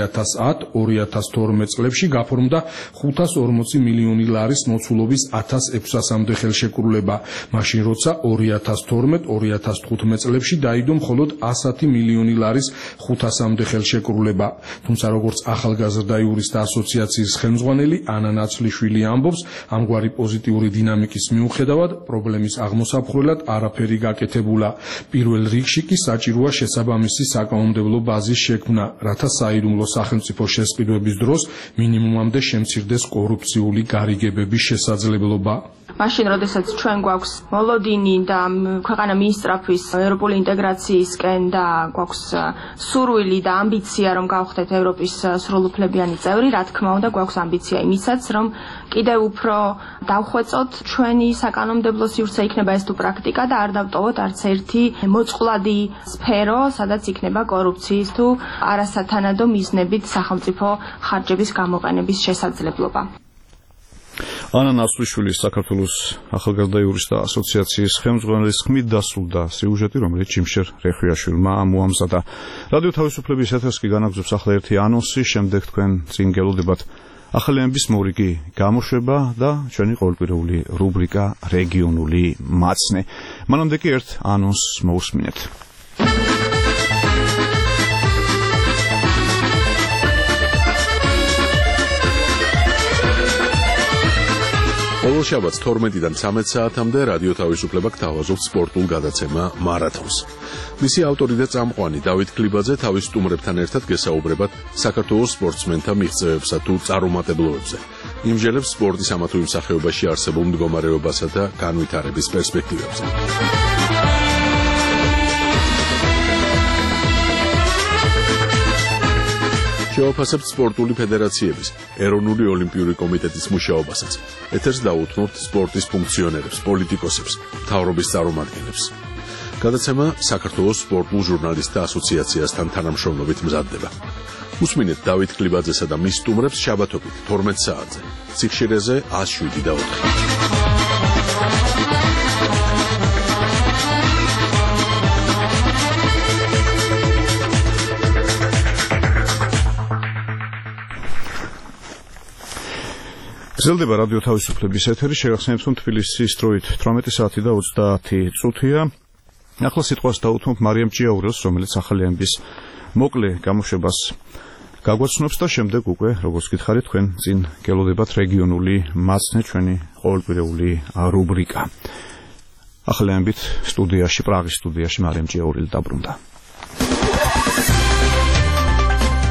2010-2012 წლებში გაფორმდა 540 მილიონი ლარის მოცულობის 1600-მდე ხელშეკრულება, მაშინ როცა 2012-2015 წლებში დაიდო მხოლოდ 110 მილიონი ლარის 500-მდე ხელშეკრულება. თუმცა როგორც ახალგაზრდა იურისტთა ასოციაციის ხელმძღვანელი ანა ნაცლიშვილი ამბობს, ამგვარი პოზიტიური დინამიკის მიუხედავად პრობლემის აღმოსაფხვრელად არაფერი გაკეთებულა. პირველ რიგში კი საჭიროა შესაბამისი საკანონმდებლო ბაზის შექმნა, რათა საიდუმლო სახელმწიფო შესყიდვების დროს მინიმუმამდე შემცირდეს კორუფციული გარიგებების შესაძლებლობა. მაშინ, როდესაც ჩვენ გვაქვს მოლოდინი და ქვეყანა მიისწრაფვის ევროპული ინტეგრაციისკენ და გვაქვს სურვილი და ამბიცია, რომ გავხდეთ ევროპის სრულუფლებიანი წევრი, რა თქმა უნდა, გვაქვს ამბიცია იმისაც, რომ კიდევ უფრო დავხვეწოთ ჩვენი საკანონმდებლო სივრცე იქნება ეს თუ პრაქტიკა და არ დავტოვოთ არც ერთი მოწყვლადი სფერო, სადაც იქნება კორუფციის თუ არასათანადო მიზნებით სახელმწიფო ხარჯების გამოყენების შესაძლებლობა. ანა ნაცვლიშვილის საქართველოს ახალგაზრდა იურისტთა ასოციაციის ხელმძღვანელის ხმით დასრულდა სიუჟეტი, რომელიც ჯიმშერ რეხვიაშვილმა მოამზადა. რადიო თავისუფლების ეთერს კი განაგზობს ახლა ერთი ანონსი, შემდეგ თქვენ წინ გელოდებათ ახალიანების მორიგი გამოშვება და ჩვენი ყოველკვირეული რუბრიკა რეგიონული მაცნე. მანამდე კი ერთ ანონსს მოусმინეთ. ყოველ შაბათს 12-დან 13 საათამდე რადიო თავისუფლება გთავაზობს სპორტულ გადაცემა მარათონს. მისი ავტორი და წამყვანი დავით ქლიბაძე თავის სტუმრებთან ერთად გესაუბრებათ საქართველოს სპორტსმენთა მიღწევებსა თუ წარუმატებლობებზე. იმჟელებს სპორტის ამა თუ იმ სახეობაში არსებულ მდგომარეობასა და განვითარების პერსპექტივებზე. შევაფასებთ სპორტული ფედერაციების, ეროვნული ოლიმპიური კომიტეტის მუშაობასაც. ეთერს დაუთმობთ სპორტის ფუნქციონერებს, პოლიტიკოსებს, მთავრობის წარმომადგენლებს. გადაცემა საქართველოს სპორტულ ჟურნალისტთა ასოციაციასთან თანამშრომლობით მზადდება. უსმინეთ დავით ქლიბაძესა და მის სტუმრებს შაბათობით 12 საათზე. სიხშირეზე 107.4. გრძელდება რადიო თავისუფლების ეთერი, შეგახსენებთ, რომ თბილისის დროით 18 საათი და 30 წუთია. ახლა სიტყვას დაუთმობ მარიამ ჭიაურელს, რომელიც ახალიანების მოკლე გამოშვებას გაგვაცნობს და შემდეგ უკვე, როგორც გითხარით, თქვენ წინ გელოდებათ რეგიონული მაცნე, ჩვენი ყოველკვირეული რუბრიკა. ახალიანებით სტუდიაში, პრაღის სტუდიაში მარიამ ჭიაურელი დაბრუნდა.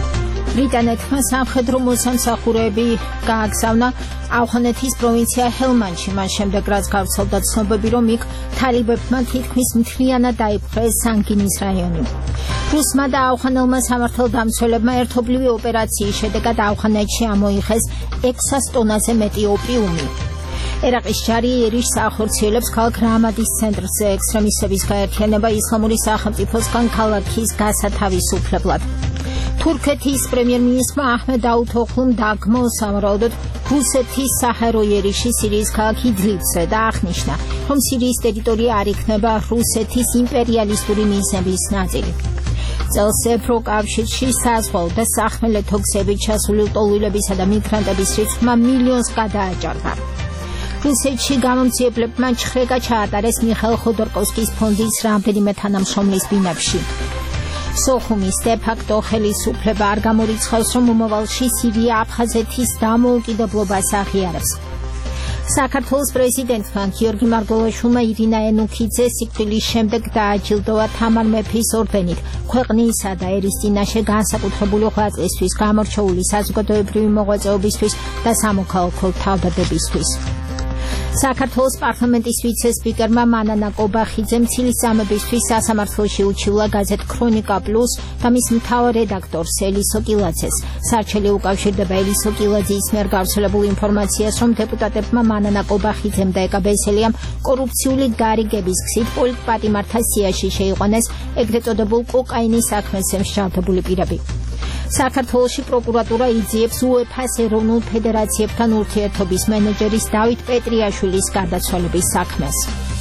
ბრიტანეთმა სამხედრო მოსამსახურეები გააგზავნა ავღანეთის პროვინცია ჰელმანდში, მას შემდეგ რაც გავრცელდა ცნობები, რომ იქ თალიბებმა თითქმის მთლიანად დაიპყრეს სანგინის რაიონი. რუსმა და ავღანელმა სამართალდამცველებმა ერთობლივი ოპერაციის შედეგად ავღანეთში ამოიღეს 600 ტონაზე მეტი ოპიუმი. ერაყის ჯარი ერიშს ახორციელებს ქალაქ რამადის ცენტრზე ექსტრემისტების გაერთიანება ისლამური სახელმწიფოსგან ქალაქის გასათავისუფლებლად. თურქეთის პრემიერ-მინისტრმა აჰმედ დაუთოღლუმ დაგმო სავარაუდოდ რუსეთის საჰაერო ერიში სირიის ქალაქ იდლიბზე და აღნიშნა, რომ სირიის ტერიტორია არ იქნება რუსეთის იმპერიალისტური მიზნების ნაწილი. წელს ევროკავშირში საზღვაო და სახმელეთო გზებით ჩასული ლტოლვილებისა და მიგრანტების რიცხვმა მილიონს გადააჭარბა. რუსეთში გამომძიებლებმა ჩხრეკა ჩაატარეს მიხაილ ხოდორკოვსკის ფონდის რამდენიმე თანამშრომლის ბინებში. სოხუმის დე-ფაქტო ხელისუფლება არ გამორიცხავს, რომ მომავალში სირია აფხაზეთის დამოუკიდებლობას აღიარებს. საქართველოს პრეზიდენტმა გიორგი მარგველაშვილმა ირინა ენუქიძე სიკვდილის შემდეგ დააჯილდოვა თამარ მეფის ორდენით ქვეყნისა და ერის წინაშე განსაკუთრებული ღვაწლისთვის, გამორჩეული საზოგადოებრივი მოღვაწეობისთვის და სამოქალაქო თავდადებისთვის. საქართველოს პარლამენტის ვიცე-სპიკერმა მანანა კობახიძემ ცილისწამებისთვის სასამართლოში უჩივლა გაზეთ ქრონიკა პლუს და მის მთავარ რედაქტორს ელისო კილაძეს. სარჩელი უკავშირდება ელისო კილაძის მიერ გავრცელებულ ინფორმაციას, რომ დეპუტატებმა მანანა კობახიძემ და ეკაბესელიამ კორუფციული გარიგების გზით პოლიტპატიმართა სიაში შეიყვანეს ეგრეთ წოდებულ კოკაინის საქმეზე მსჯავრდებული პირები. საქართველოში პროკურატურა იძიებს უეფა-ს ეროვნულ ფედერაციებთან ურთიერთობის მენეჯერის დავით პეტრიაშვილის გარდაცვალების საქმეს.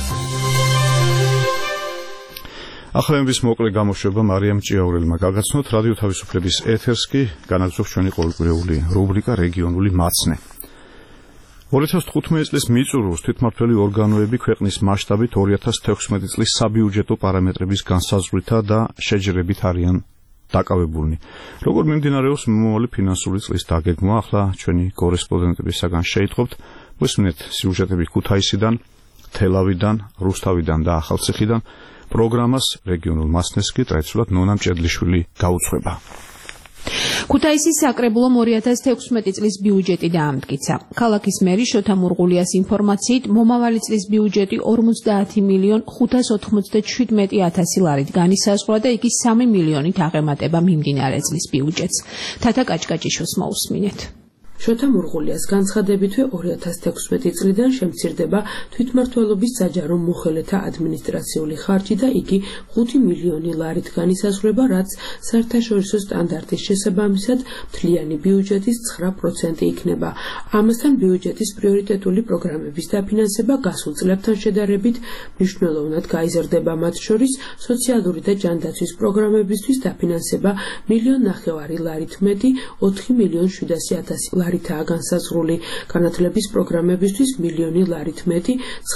ახალების მოკლე გამოშვება მარიამ ჭიაურელმა გაგაცნოთ. რადიო თავისუფლების ეთერს კი განაგზობს ჩვენი ყოველკვირეული რუბრიკა რეგიონული მაცნე. 2015 წლის მიწურულს თვითმმართველი ორგანოები ქვეყნის მასშტაბით 2016 წლის საბიუჯეტო პარამეტრების განსაზღვრულითა და შეჯერებით არიან დაკავებულნი. როგორ მიმდინარეობს მომავალი ფინანსური წლის დაგეგმვა, ახლა ჩვენი კორესპონდენტებისაგან შეიტყობთ. მოსმენთ სიუჟეტები ქუთაისიდან, თელავიდან, რუსთავიდან და ახალციხიდან. პროგრამას რეგიონულ მასნეს კი ტრადიციულად ნონა მჭედლიშვილი გაუძღვება. ქუთაისის საკრებულომ 2016 წლის ბიუჯეტი დაამტკიცა. ქალაქის მერი შოთა მურღულიას ინფორმაციით, მომავალი წლის ბიუჯეტი 50,597,000 ლარით განისაზღვრა და იგი 3 მილიონით აღემატება მიმდინარე წლის ბიუჯეტს. თათა კაჭკაჭიშოს მოусმინეთ. შოთა მურღულიას განცხადებითვე 2016 წლიდან შემცირდება თვითმმართველობის საჯარო მოხელეთა ადმინისტრაციული ხარჯი და იგი 5 მილიონი ლარით განისაზღვრება, რაც საერთაშორისო სტანდარტის შესაბამისად მთლიანი ბიუჯეტის 9% იქნება. ამასთან ბიუჯეტის პრიორიტეტული პროგრამების დაფინანსება გასულ წლებთან შედარებით მნიშვნელოვნად გაიზრდება, მათ შორის სოციალური და ჯანდაცვის პროგრამებისთვის დაფინანსება 1,5 მილიონი ლარით მეტი 4,700,000 ლარითაა განსაზღვრული. განათლების პროგრამებისთვის 1 მილიონი ლარით მეტი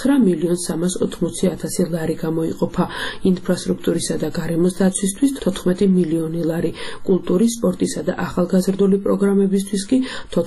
9,380,000 ლარი გამოიყოფა. ინფრასტრუქტურისა და გარემოს დაცვისთვის 14 მილიონი ლარი, კულტურის, სპორტისა და ახალგაზრდული პროგრამებისთვის კი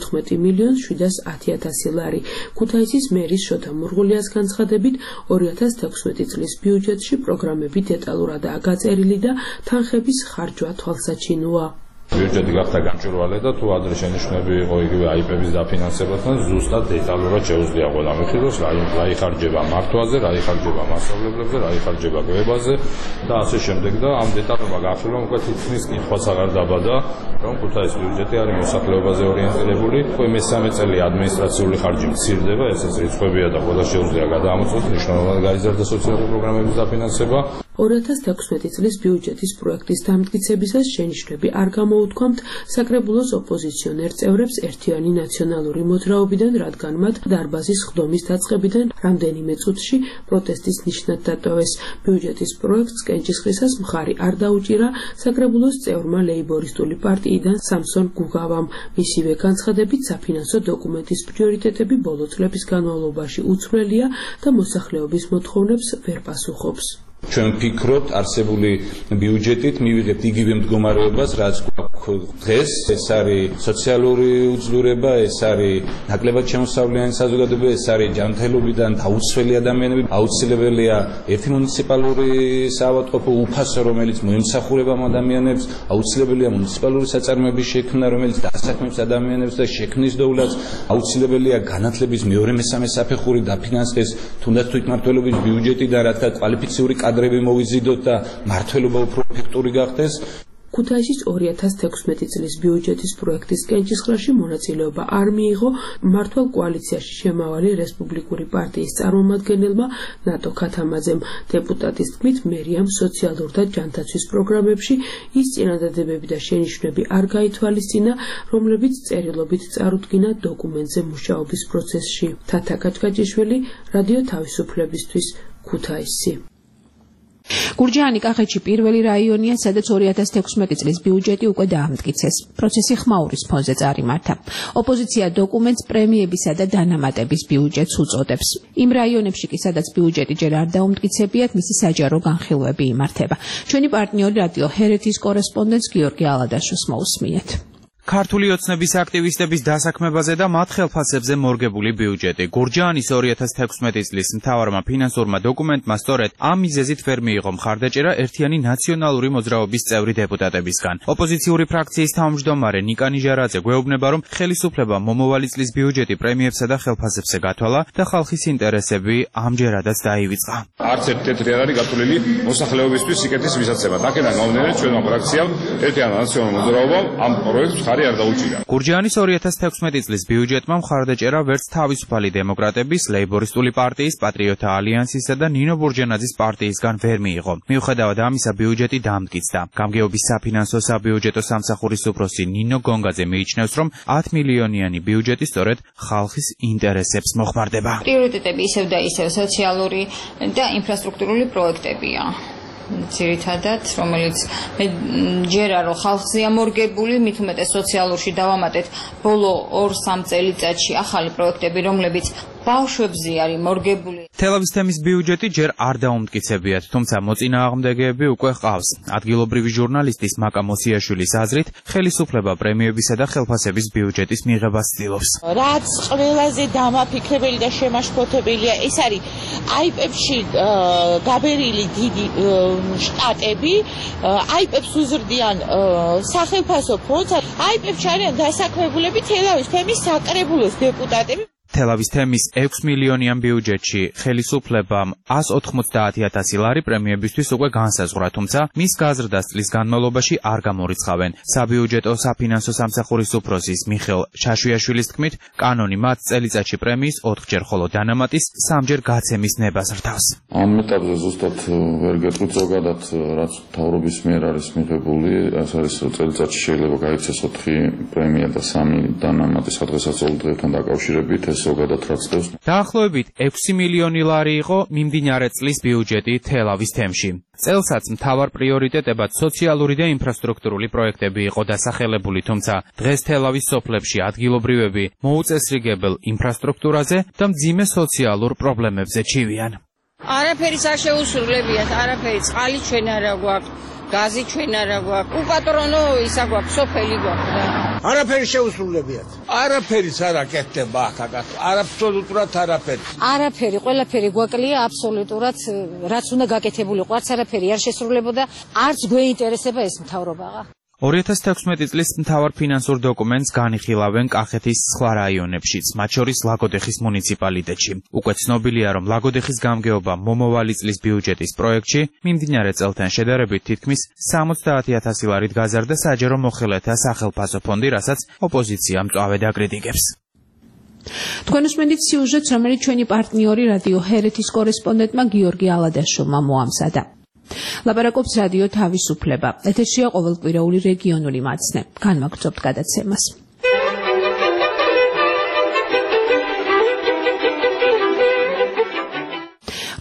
14,710,000 ლარი. ქუთაისის მერის შოთა მურღულიას განცხადებით 2016 წლის ბიუჯეტში პროგრამები დეტალურადაა გაწერილი და თანხების ხარჯვა თვალსაჩინოა. ბიუჯეტი გახდა გამჭვირვალე და თუ ადრე შენიშვნები იყო იგივე აიპების დაფინანსებასთან, ზუსტად დეტალურად შეუძლია ყველა მიხილოს, რა იხარჯება მართვაზე, რა იხარჯება მასშტაბლებზე, რა იხარჯება გვებაზე და ასე შემდეგ და ამ დეტალობა გახილვა უკვე თითქმის კითხვაც აღარ დაბადა, რომ ქუთაისის ბიუჯეტი არის მოსახლეობაზე ორიენტირებული. უკვე მესამე წელი ადმინისტრაციული ხარჯი მცირდება, ესეც რიცხვებია და ყველა შეუძლია გადაამოწმოს, მნიშვნელოვნად გაიზარდა სოციალური პროგრამების დაფინანსება. 2016 წლის ბიუჯეტის პროექტის დამტკიცებისას შენიშვნები არ გამოუთქვამთ საკრებულოს ოპოზიციონერ წევრებს ერთიანი ნაციონალური მოძრაობიდან, რადგან მათ დარბაზის ხდომის დაწყებიდან რამდენიმე წუთში პროტესტის ნიშნად დატოვეს. ბიუჯეტის პროექტს კენჭისყრისას მხარი არ დაუჭირა საკრებულოს წევრმა ლეიბორისტული პარტიიდან სამსონ გუგავამ. მისივე განცხადებით, საფინანსო დოკუმენტის პრიორიტეტები ბოლო წლების განმავლობაში უცვლელია და მოსახლეობის მოთხოვნებს ვერ პასუხობს. ჩვენ ვფიქრობთ, არსებული ბიუჯეტით მივიღებთ იგივე მდგომარეობას, რაც გვაქვს დღეს ეს არის სოციალური უძლურება, ეს არის ნაკლებად შემოსავლიანი საზოგადოება, ეს არის ჯანმრთელობიდან დაუცველი ადამიანები, აუცილებელია ერთი მუნიციპალური საავადმყოფო უფასო, რომელიც მოიმსახურება ამ ადამიანებს, აუცილებელია მუნიციპალური საწარმოების შექმნა, რომელიც დაასაქმებს ადამიანებს და შექმნის დოვლას, აუცილებელია განათლების მეორე-მესამე საფეხური დაფინანსდეს, თუნდაც თვითმმართველობის ბიუჯეტიდან, რათა კვალიფიციური კადრები მოვიზიდოთ და მმართველობა უფრო ეფექტური გახდეს. ქუთაისის 2016 წლის ბიუჯეტის პროექტის კენჭისყრაში მონაწილეობა არ მიიღო მმართველ კოალიციაში შემავალი რესპუბლიკური პარტიის წარმომადგენელმა ნატო ქათამაძემ. დეპუტატის თქმით, მერიამ სოციალურ და ჯანდაცვის პროგრამებში ის წინადადებები და შენიშვნები არ გაითვალისწინა, რომლებიც წერილობით წარუდგინა დოკუმენტზე მუშაობის პროცესში. თათა კაჭკაჭიშვილი, რადიო თავისუფლებისთვის, ქუთაისი. გურჯაანი კახეთში პირველი რაიონია, სადაც 2016 წლის ბიუჯეტი უკვე დაამტკიცეს. პროცესი ხმაურის ფონზე წარიმართა. ოპოზიცია დოკუმენტს პრემიებისა და დანამატების ბიუჯეტს უწოდებს. იმ რაიონებში კი, სადაც ბიუჯეტი ჯერ არ დაუმტკიცებიათ, მისი საჯარო განხილვები იმართება. ჩვენი პარტნიორი რადიო ჰერეთის კორესპონდენტს გიორგი ალადაშოს მოусმინეთ. ქართული ოცნების აქტივისტების დასაქმებაზე და მათ ხელფასებზე მორგებული ბიუჯეტი. გურჯაანის 2016 წლის მთავარმა ფინანსურმა დოკუმენტმა სწორედ ამ მიზეზით ვერ მიიღო მხარდაჭერა ერთიანი ნაციონალური მოძრაობის წევრი დეპუტატებისგან. ოპოზიციური ფრაქციის თავმჯდომარე ნიკა ნიჟარაძე გვეუბნება, რომ ხელისუფლებამ მომავალი წლის ბიუჯეტი პრემიებსა და ხელფასებზე გათვალა და ხალხის ინტერესები ამჯერადაც დაივიწყა. არც ერთ თეთრი არ არის გათვლილი მოსახლეობისთვის სიკეთის მისაცემად. აქედან გამომდინარე, ჩვენმა ფრაქციამ ერთიანი ნაციონალური მოძრაობამ ამ პროექტს გურჯაანის 2016 წლის ბიუჯეტმა მხარდაჭერა ვერც თავისუფალი დემოკრატების, ლეიბორისტული პარტიის, პატრიოტთა ალიანსისა და ნინო ბურჯენაძის პარტიისგან ვერ მიიღო. მიუხედავად ამისა, ბიუჯეტი დაამტკიცდა. გამგეობის საფინანსო საბიუჯეტო სამსახურის უფროსი ნინო გონგაძე მიიჩნევს, რომ 10 მილიონიანი ბიუჯეტი სწორედ ხალხის ინტერესებს მოხმარდება. პრიორიტეტები ისევ და ისევ სოციალური და ინფრასტრუქტურული პროექტებია. ძირითადად, რომელიც მე ჯერა რომ ხალხზეა მორგებული, მით უმეტეს სოციალურში დავამატეთ ბოლო 2-3 წელიწადში ახალი პროექტები, რომლებიც ბავშვებზე არის მორგებული. თელავის თემის ბიუჯეტი ჯერ არ დაუმტკიცებიათ, თუმცა მოწინააღმდეგეები უკვე ჰყავს. ადგილობრივი ჟურნალისტის მაკა მოსიაშვილის აზრით, ხელისუფლება პრემიებისა და ხელფასების ბიუჯეტის მიღებას ცდილობს. რაც ყველაზე დამაფიქრებელი და შემაშფოთებელია, ეს არის აიპებში გაბერილი დიდი შტატები, აიპებს უზრდიან სახელფასო ფონდს, აიპებში არიან დასაქმებულები თელავის თემის საკრებულოს დეპუტატები. თელავის თემის 6 მილიონიან ბიუჯეტში ხელისუფლებამ 190,000 ლარი პრემიებისთვის უკვე განსაზღვრა, თუმცა მის გაზრდას წლის განმავლობაში არ გამორიცხავენ. საბიუჯეტო საფინანსო სამსახურის უფროსის მიხელ შაშვიაშვილის თქმით, კანონი მათ წელიწადში პრემიის 4-ჯერ, ხოლო დანამატის 3-ჯერ გაცემის ნებას რთავს. ამ ეტაპზე ზუსტად ვერ გეტყვით, ზოგადად რაც მთავრობის მიერ არის მიღებული, ეს არის წელიწადში შეიძლება გაიცეს 4 პრემია და 3 დანამატი სადღესასწაულო დღეებთან დაკავშირებით. დაახლოებით 6 მილიონი ლარი იყო მიმდინარე წლის ბიუჯეტი თელავის თემში. წელსაც მთავარ პრიორიტეტებად სოციალური და ინფრასტრუქტურული პროექტები იყო დასახელებული, თუმცა დღეს თელავის სოფლებში ადგილობრივები მოუწესრიგებელ ინფრასტრუქტურაზე და მძიმე სოციალურ პრობლემებზე ჩივიან. არაფერიც არ შეუსრულებიათ, არაფერი, წყალი ჩვენ არა გვაქვს, გაზი ჩვენ არა გვაქვს, უპატრონო ისა გვაქვს, სოფელი გვაქვს. არაფერი შეუსრულებიათ. არაფერიც არ აკეთდება აქ, აბსოლუტურად არაფერი. არაფერი, ყველაფერი გვაკლია აბსოლუტურად, რაც უნდა გაკეთებულიყო, არც არაფერი არ შესრულებოდა, არც გვეინტერესება ეს მთავრობაა. 2016 წლის მთავარ ფინანსურ დოკუმენტს განიხილავენ კახეთის სხვა რაიონებშიც, მათ შორის ლაგოდეხის მუნიციპალიტეტში. უკვე ცნობილია, რომ ლაგოდეხის გამგეობა მომავალი წლის ბიუჯეტის პროექტში მიმდინარე წელთან შედარებით თითქმის 70,000 ლარით გაზარდა საჯარო მოხელეთა სახელფასო ფონდი, რასაც ოპოზიცია მწვავედ აკრიტიკებს. თქვენ უსმენთ სიუჟეტს, რომელიც ჩვენი პარტნიორი რადიო ჰერეთის კორესპონდენტმა გიორგი ალადაშოვმა მოამზადა. ლაპარაკობს რადიო თავისუფლება. ეთერშია ყოველკვირეული რეგიონული მაცნე. განვაგრძობთ გადაცემას.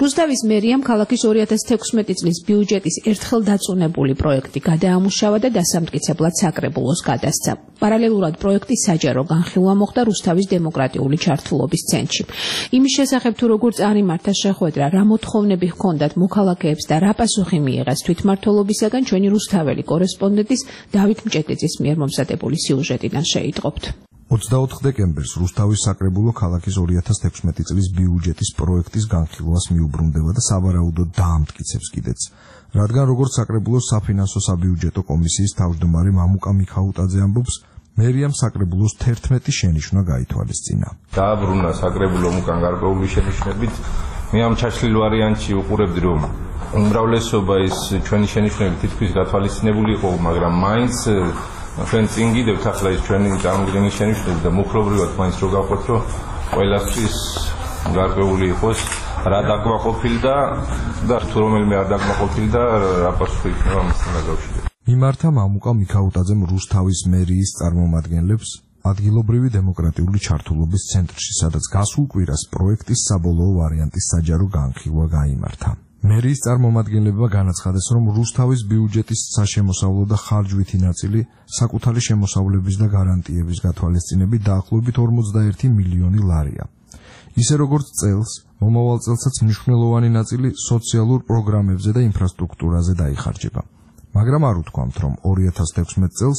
რუსთავის მერიამ ქალაქის 2016 წლის ბიუჯეტის ერთხელ დაწუნებული პროექტი გადაამუშავა და დასამტკიცებლად საკრებულოს გადასცა. პარალელურად პროექტის საჯარო განხილვა მოხდა რუსთავის დემოკრატიული ჩართულობის ცენტრში. იმის შესახებ თუ როგორ წარიმართა შეხვედრა, რა მოთხოვნები ჰქონდათ მოქალაქეებს და რა პასუხი მიიღეს თვითმმართველობისაგან ჩვენი რუსთაველი კორესპონდენტის დავით მჭედიძის მიერ მომზადებული სიუჟეტიდან შეიტყობთ. 24 დეკემბერს რუსთავის საკრებულო ქალაქის 2016 წლის ბიუჯეტის პროექტის განხილვას მიუბრუნდება და სავარაუდოდ დაამტკიცებს კიდეც. რადგან როგორც საკრებულოს საფინანსო საბიუჯეტო კომისიის თავმჯდომარე მამუკა მიქაუტაძე ამბობს, მერიამ საკრებულოს 11 შენიშვნა გაითვალისწინა. დააბრუნა საკრებულომ უკან გარკვეული შენიშვნებით. მე ამ ჩაშლილ ვარიანტში უყურებდი, რომ უმრავლესობა ის ჩვენი შენიშვნები თითქმის გათვალისწინებული იყო, მაგრამ მაინც ჩვენ წინ გიდევთ ახლა ის ჩვენი წარმოდგენილი შენიშვნები და მუქლობრივად მაინც რო გავყვეთ, რომ ყველასთვის გარკვეული იყოს რა დაკმაყოფილდა და თუ რომელიმე არ დაკმაყოფილდა რა პასუხი იქნება ამასთან დაკავშირებით. მიმართა მამუკა მიქაუტაძემ რუსთავის მერიის წარმომადგენლებს ადგილობრივი დემოკრატიული ჩართულობის ცენტრში, სადაც გასულ კვირას პროექტის საბოლოო ვარიანტის საჯარო განხილვა გაიმართა. მერიის წარმომადგენლებმა განაცხადეს, რომ რუსთავის ბიუჯეტის საშემოსავლო და ხარჯვითი ნაწილი საკუთარი შემოსავლების და გარანტიების გათვალისწინებით დაახლოებით 41 მილიონი ლარია. ისე როგორც წელს, მომავალ წელსაც მნიშვნელოვანი ნაწილი სოციალურ პროგრამებზე და ინფრასტრუქტურაზე დაიხარჯება. მაგრამ არ უთქვამთ, რომ 2016 წელს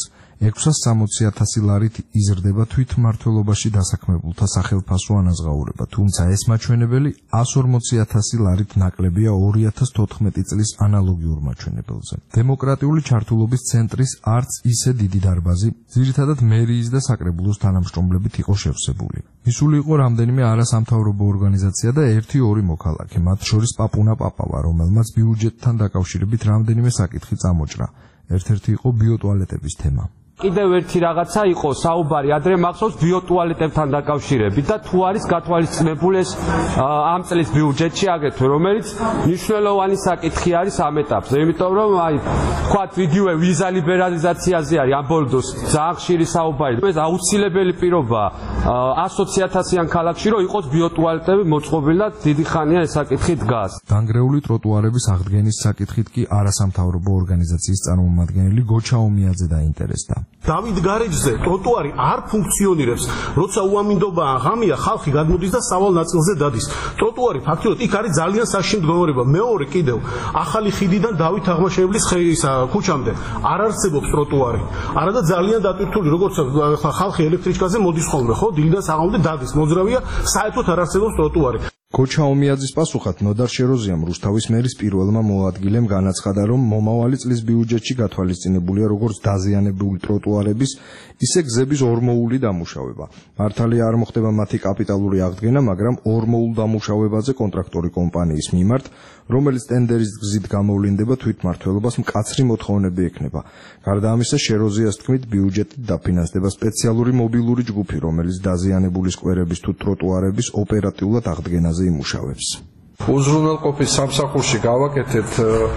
660,000 ლარით იზრდება თვითმმართველობაში დასაქმებულთა სახელფასო ანაზღაურება, თუმცა ეს მაჩვენებელი 140,000 ლარით ნაკლებია 2014 წლის ანალოგიურ მაჩვენებელზე. დემოკრატიული ჩართულობის ცენტრის არც ისე დიდი დარბაზი, ძირითადად მერიის და საკრებულოს თანამშრომლებით იყო შევსებული. მისული იყო რამდენიმე არასამთავრობო ორგანიზაცია და 1-2 მოქალაქე, მათ შორის პაპუნა პაპავა, რომელმაც ბიუჯეტთან დაკავშირებით რამდენიმე საკითხი წამოჭრა. ერთ-ერთი იყო ბიოტუალეტების თემა. კიდევ ერთი რაღაცა იყო საუბარი ადრე მახსოვს ბიოტუალეტებთან დაკავშირებით და თუ არის გათვალისწინებული ეს ამ წლის ბიუჯეტში აგრეთვე, რომელიც მნიშვნელოვანი საკითხი არის ამ ეტაპზე, იმიტომ რომ აი თქვათ იგივე ვიზა ლიბერალიზაციაზე არის ამ ბოლო დროს ძალიან ხშირი საუბარი. ეს აუცილებელი პირობაა 120,000-იან ქალაქში რომ იყოს ბიოტუალეტები მოწყობილი და დიდი ხანია ეს საკითხი დგას. დანგრეული ტროტუარების აღდგენის საკითხით კი არასამთავრობო ორგანიზაციის წარმომადგენელი გოჩა ომიაძე დაინტერესდა. დავით გარეჯზე ტროტუარი არ ფუნქციონირებს, როცა უამინდობაა ღამეა, ხალხი გადმოდის და სავალ ნაწილზე დადის. ტროტუარი ფაქტობრივად იქ არის ძალიან საშინი მდგომარეობა. მეორე კიდევ ახალი ხიდიდან დავით აღმაშენებლის ქუჩამდე არ არსებობს ტროტუარი. არადა ძალიან დატვირთული, როგორც ხალხი ელექტრიჩკაზე მოდის ხოლმე, ხო, დილიდან საღამომდე დადის, მოძრავია, საერთოდ არ არსებობს ტროტუარი. გოჩა ომიაძის პასუხად ნოდარ შეროზიამ რუსთავის მერის პირველმა მოადგილემ განაცხადა, რომ მომავალი წლის ბიუჯეტში გათვალისწინებულია როგორც დაზიანებული ტროტუარების, ისე გზების ორმოული დამუშავება. მართალია არ მოხდება მათი კაპიტალური აღდგენა, მაგრამ ორმოულ დამუშავებაზე კონტრაქტორი კომპანიის მიმართ, რომელიც ტენდერის გზით გამოვლინდება თვითმმართველობას მკაცრი მოთხოვნები ექნება. გარდა ამისა, შეროზიას თქმით, ბიუჯეტით დაფინანსდება სპეციალური მობილური ჯგუფი, რომელიც დაზიანებული სკვერების თუ ტროტუარების ოპერატიულად აღდგენაზე იმუშავებს. უზრუნველყოფის სამსახურში გავაკეთეთ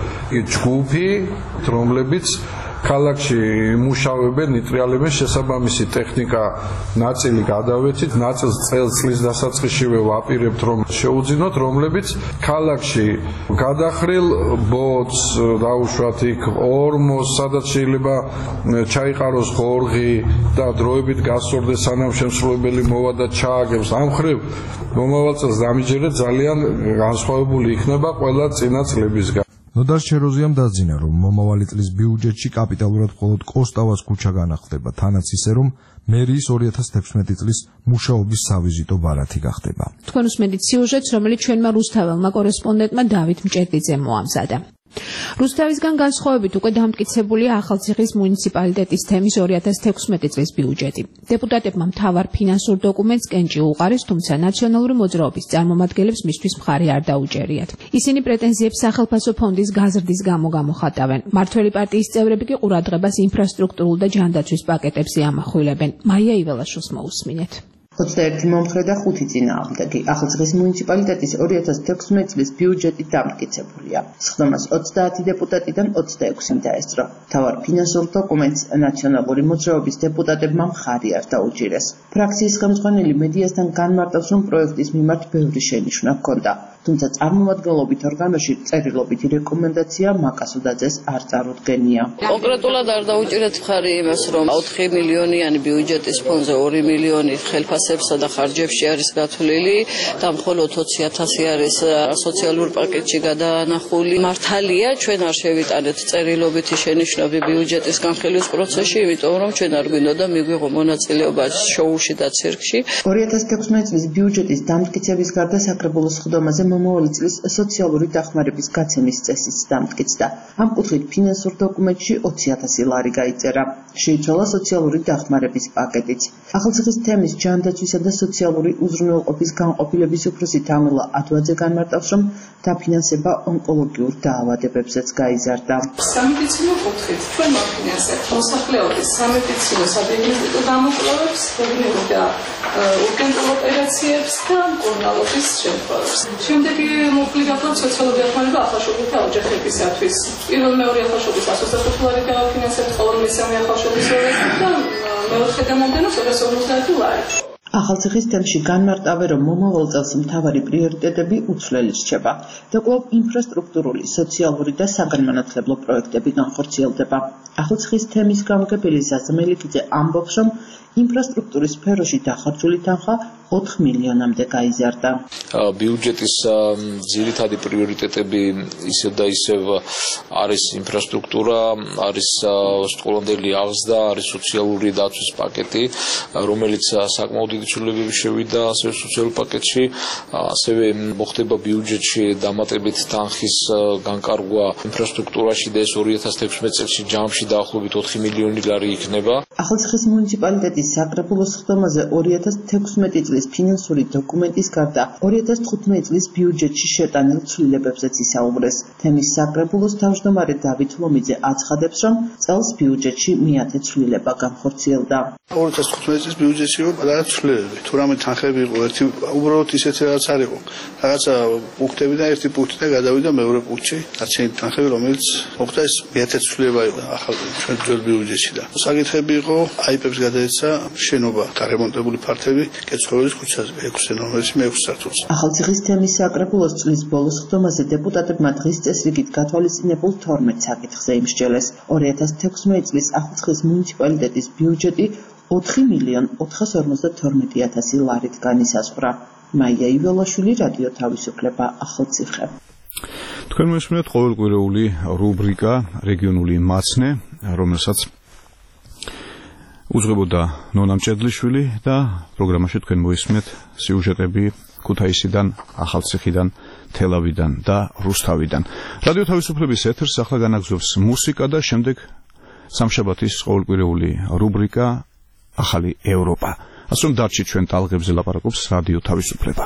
ჯგუფი, რომლებიც ქალაქში მუშაობენ, ნიტრიალებენ, შესაბამისი ტექნიკა ნაწილი გადავეცით, ნაწილს წელს დასაწყისშივე ვაპირებთ, რომ შეუძინოთ, რომლებიც ქალაქში გადახრილ ბოც, დაუშვათ იქ ორმოს, სადაც შეიძლება ჩაიყაროს ხორღი და დროებით გასწორდეს, სანამ შემსრულებელი მოვა და ჩააგებს. ამ მხრივ მომავალ წელს დამიჯერეთ ძალიან განსხვავებული იქნება ყველა წინა წლებისგან. ნოდარ შეროზიამ დაძინა, რომ მომავალი წლის ბიუჯეტში კაპიტალურად მხოლოდ კოსტავას ქუჩა განახლდება, თანაც ისე, რომ მერიის 2016 წლის მუშაობის სავიზიტო ბარათი გახდება. თქვენ უსმენთ სიუჟეტს, რომელიც ჩვენმა რუსთაველმა კორესპონდენტმა დავით მჭედიძემ მოამზადა. რუსთავისგან განსხვავებით უკვე დამტკიცებულია ახალციხის მუნიციპალიტეტის თემის 2016 წლის ბიუჯეტი. დეპუტატებმა მთავარ ფინანსურ დოკუმენტს კენჭი უყარეს, თუმცა ნაციონალური მოძრაობის წარმომადგენლებს მისთვის მხარი არ დაუჭერიათ. ისინი პრეტენზიებს სახელმწიფო ფონდის გაზრდის გამო გამოხატავენ. მართველი პარტიის წევრები კი ყურადღებას ინფრასტრუქტურულ და ჯანდაცვის პაკეტებზე ამახვილებენ. მაია იველაშვილს მოусმინეთ. 21 მომხრე და 5 წინააღმდეგი. ახალციხის მუნიციპალიტეტის 2016 წლის ბიუჯეტი დამტკიცებულია. სხდომას 30 დეპუტატიდან 26 დაესწრო. მთავარ ფინანსურ დოკუმენტს ნაციონალური მოძრაობის დეპუტატებმა მხარი არ დაუჭირეს. ფრაქციის ხელმძღვანელი მედიასთან განმარტავს, რომ პროექტის მიმართ ბევრი შენიშვნა ჰქონდა. თუმცა წარმომადგენლობით ორგანოში წერილობითი რეკომენდაცია მაკასუდაძეს არ წარუდგენია. კონკრეტულად არ დაუჭირეთ მხარი იმას, რომ 4 მილიონიანი ბიუჯეტის ფონდზე 2 მილიონი ხელფასებსა და ხარჯებში არის გათვლილი და მხოლოდ 20,000 არის სოციალურ პაკეტში გადაანახული. მართალია, ჩვენ არ შევიტანეთ წერილობითი შენიშვნები ბიუჯეტის განხილვის პროცესში, იმიტომ რომ ჩვენ არ გვინდოდა მიგვიღო მონაწილეობა შოუში და ცირკში. 2016 წლის ბიუჯეტის დამტკიცების გარდა საკრებულოს სხდომაზე მომავალი წლის სოციალური დახმარების გაცემის წესიც დამტკიცდა. ამ კუთხით ფინანსურ დოკუმენტში 20,000 ლარი გაიწერა. შეიცვალა სოციალური დახმარების პაკეტიც. ახალციხის თემის ჯანდაცვისა და სოციალური უზრუნველყოფის განყოფილების უფროსი თამილა ათვაძე განმარტავს, რომ დაფინანსება ონკოლოგიურ დაავადებებზეც გაიზარდა. სამედიცინო კუთხით ჩვენ მოვფინანსებთ მოსახლეობის სამედიცინო სადიაგნოსტიკო გამოკვლევებს, და urgentულ ოპერაციებს და მკურნალობის შემთხვევებს. შემდეგი მოკლე გახლავთ სოციალური დახმარება ახალშობილთა ოჯახებისათვის. პირველ-მეორე ახალშობის 125 ლარი გავაფინანსებთ, ხოლო მესამე ახალშობის 200 და მეოთხე და მომდევნო 250 ლარი. ახალციხის თემში განმარტავე, რომ მომავალ წელს მთავარი პრიორიტეტები უცვლელი რჩება და კვლავ ინფრასტრუქტურული, სოციალური და საგანმანათლებლო პროექტები განხორციელდება. ახალციხის თემის გამგებელი ზაზმელიკიძე ამბობს, რომ ინფრასტრუქტურის სფეროში დახარჯული თანხა 4 მილიონამდე გაიზარდა. ბიუჯეტის ძირითადი პრიორიტეტები ისევ და ისევ არის ინფრასტრუქტურა, არის სტყოლამდელი აღზრდა, არის სოციალური დაცვის პაკეტი, რომელიც საკმაოდ დიდი ცვლილებები შევიდა ასევე სოციალურ პაკეტში, ასევე მოხდება ბიუჯეტში დამატებით თანხის განკარგვა ინფრასტრუქტურაში და ეს 2016 წელს ჯამში დაახლოებით 4 მილიონი ლარი იქნება. ახალციხის მუნიციპალიტეტის საკრებულოს სხდომაზე 2016 წლის ფინანსური დოკუმენტის გარდა 2015 წლის ბიუჯეტში შეტანილ ცვლილებებზეც ისაუბრეს. თემის საკრებულოს თავმჯდომარე დავით ლომიძე აცხადებს, რომ წელს ბიუჯეტში მეათე ცვლილება განხორციელდა. 2015 წლის ბიუჯეტში იყო პატარა ცვლილებები. თუ რამე თანხები იყო, ერთი უბრალოდ ისეთი რაღაც არ იყო. რაღაცა პუნქტებიდან ერთი პუნქტი და გადავიდა მეორე პუნქტში. არჩევნით თანხები, რომელიც მოხდა ეს მეათე ცვლილება იყო ახალ ჩვენ ძველ ბიუჯეტში და საკითხები იყო აიპებს გადაეცა შენობა და რემონტებული ფართები კეცხოველის ქუჩაზე 6 ნომერში მე-6 სართულზე. ახალციხის თემის საკრებულოს წლის ბოლოს სხდომაზე დეპუტატებმა დღის წესრიგით გათვალისწინებულ 12 საკითხზე იმსჯელეს. 2016 წლის ახალციხის მუნიციპალიტეტის ბიუჯეტი 4.452.000 ლარით განისაზღვრა. მაია იველაშვილი, რადიო თავისუფლება, ახალციხე. თქვენ მოსმენთ ყოველკვირეული რუბრიკა რეგიონული მაცნე, რომელსაც უძღვებოდა ნონა მჭედლიშვილი და პროგრამაში თქვენ მოისმენთ სიუჟეტები ქუთაისიდან, ახალციხიდან, თელავიდან და რუსთავიდან. რადიო თავისუფლების ეთერს ახლა განაგზობს მუსიკა და შემდეგ სამშაბათის ყოველკვირეული რუბრიკა ახალი ევროპა. ასე რომ დარჩით ჩვენ ტალღებზე ლაპარაკობს რადიო თავისუფლება.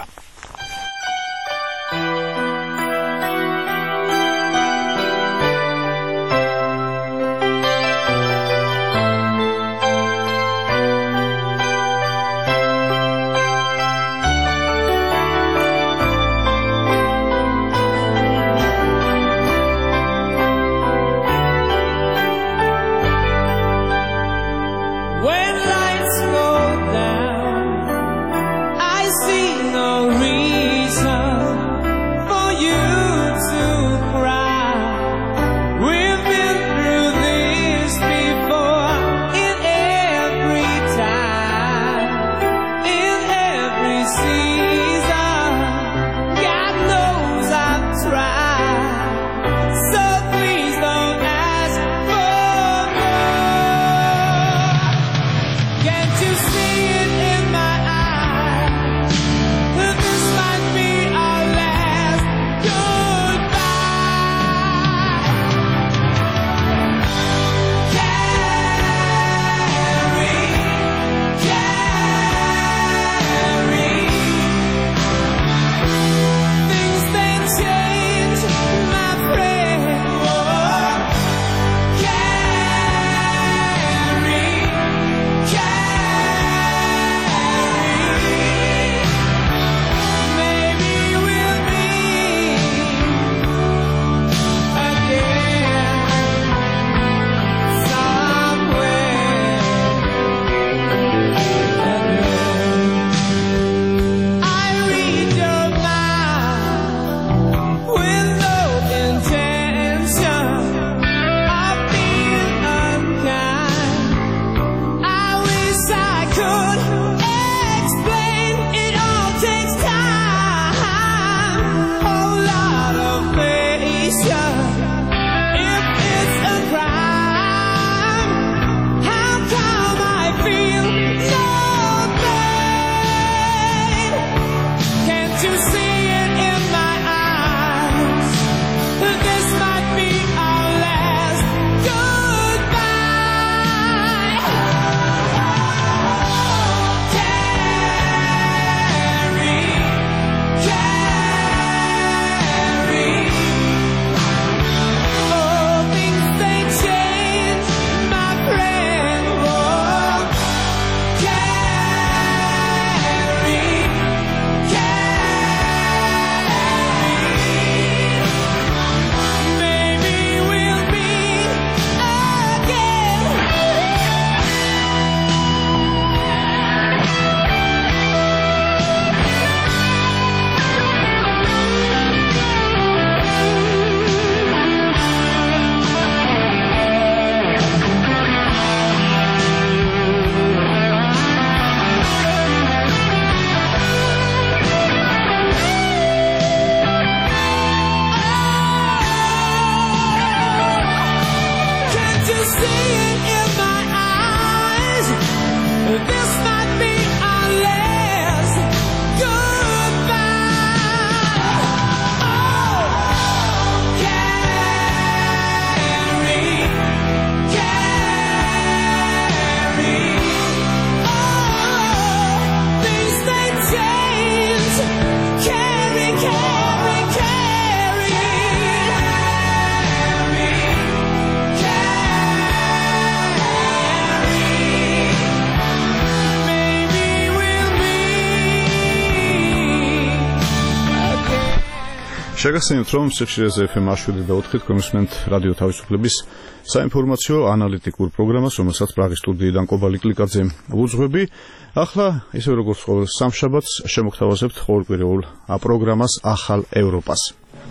შეგახსენებთ, რომ სიხშირეზე FM 107.4 კომისმენთ რადიო თავისუფლების საინფორმაციო ანალიტიკურ პროგრამას, რომელსაც პრაღის სტუდიიდან კობალი კლიკაძე უძღვები. ახლა ისე როგორც ყოველ სამშაბათს შემოგთავაზებთ ყოველკვირეულ პროგრამას ახალ ევროპას.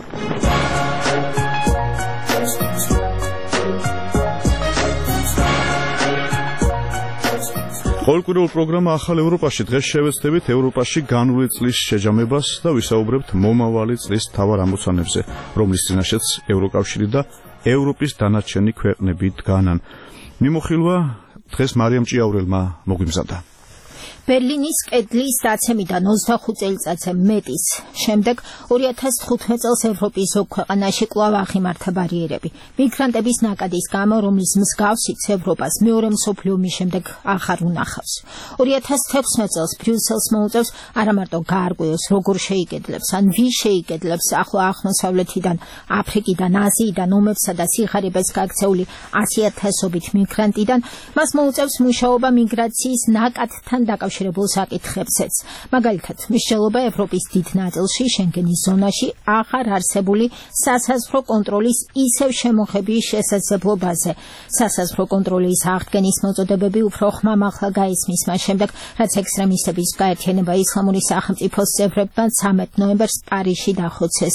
ყოველკვირეულ პროგრამა ახალ ევროპაში დღეს შევეცდებით ევროპაში განვლილი წლის შეჯამებას და ვისაუბრებთ მომავალი წლის მთავარ ამოცანებზე, რომლის წინაშეც ევროკავშირი და ევროპის დანარჩენი ქვეყნები დგანან. მიმოხილვა დღეს მარიამ ჭიაურელმა მოგვიმზადა. ბერლინის კედლის დაცემიდან 25 წელიწადზე მეტის შემდეგ 2015 წელს ევროპის ზოგ ქვეყანაში კვლავ აღიმართა ბარიერები. მიგრანტების ნაკადის გამო, რომლის მსგავსიც ევროპას მეორე მსოფლიო ომის შემდეგ აღარ უნახავს. 2016 წელს ბრიუსელს მოუწევს არა მარტო გაარკვიოს, როგორ შეიკედლებს, ან ვის შეიკედლებს ახლო აღმოსავლეთიდან, აფრიკიდან, აზიიდან, ომებსა და სიხარიბეს გაქცეული 100,000-ობით მიგრანტიდან, მას მოუწევს მუშაობა მიგრაციის ნაკადთან დაკავშირებულ საკითხებზეც. მაგალითად, მნიშვნელობა ევროპის დიდ ნაწილში, შენგენის ზონაში აღარ არსებული სასაზღვრო კონტროლის ისევ შემოღების შესაძლებლობაზე. სასაზღვრო კონტროლის აღდგენის მოწოდებები უფრო ხმამაღლა გაისმის მას შემდეგ, რაც ექსტრემისტების გაერთიანება ისლამური სახელმწიფოს წევრებმა 13 ნოემბერს პარიზში დახოცეს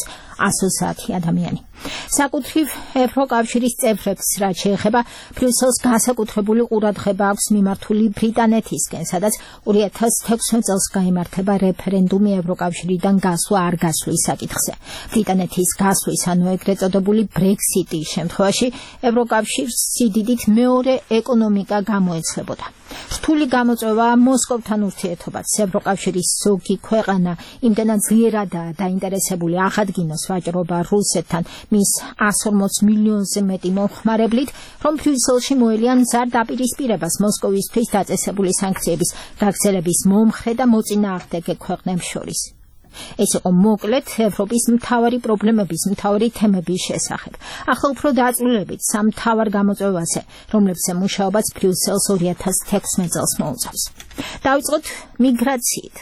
130 ადამიანი. საკუთრივ ევროკავშირის წევრებს, რაც შეეხება, ბრიუსელს განსაკუთრებული ყურადღება აქვს მიმართული ბრიტანეთისკენ, სადაც 2016 წელს გაიმართება რეფერენდუმი ევროკავშირიდან გასვლა არ გასვლის საკითხზე. ბრიტანეთის გასვლის, ანუ ეგრეთ წოდებული ბრექსიტის შემთხვევაში ევროკავშირს სიდიდით მეორე ეკონომიკა გამოეცლებოდა. რთული გამოწვევა მოსკოვთან ურთიერთობაც. ევროკავშირის ზოგი ქვეყანა იმდენად ძლიერადაა დაინტერესებული აღადგინოს ვაჭრობა რუსეთთან მის 140 მილიონზე მეტი მომხმარებლით, რომ ბრიუსელში მოელიან მზარ დაპირისპირებას მოსკოვისთვის დაწესებული სანქციების გაგრძელების მომხრე და მოწინააღმდეგე ქვეყნებს შორის. ეს იყო მოკლედ ევროპის მთავარი პრობლემების, მთავარი თემების შესახებ. ახლა უფრო დაწვრილებით სამ მთავარ გამოწვევაზე, რომლებზე მუშაობაც ბრიუსელს 2016 წელს მოუწევს. დავიწყოთ მიგრაციით.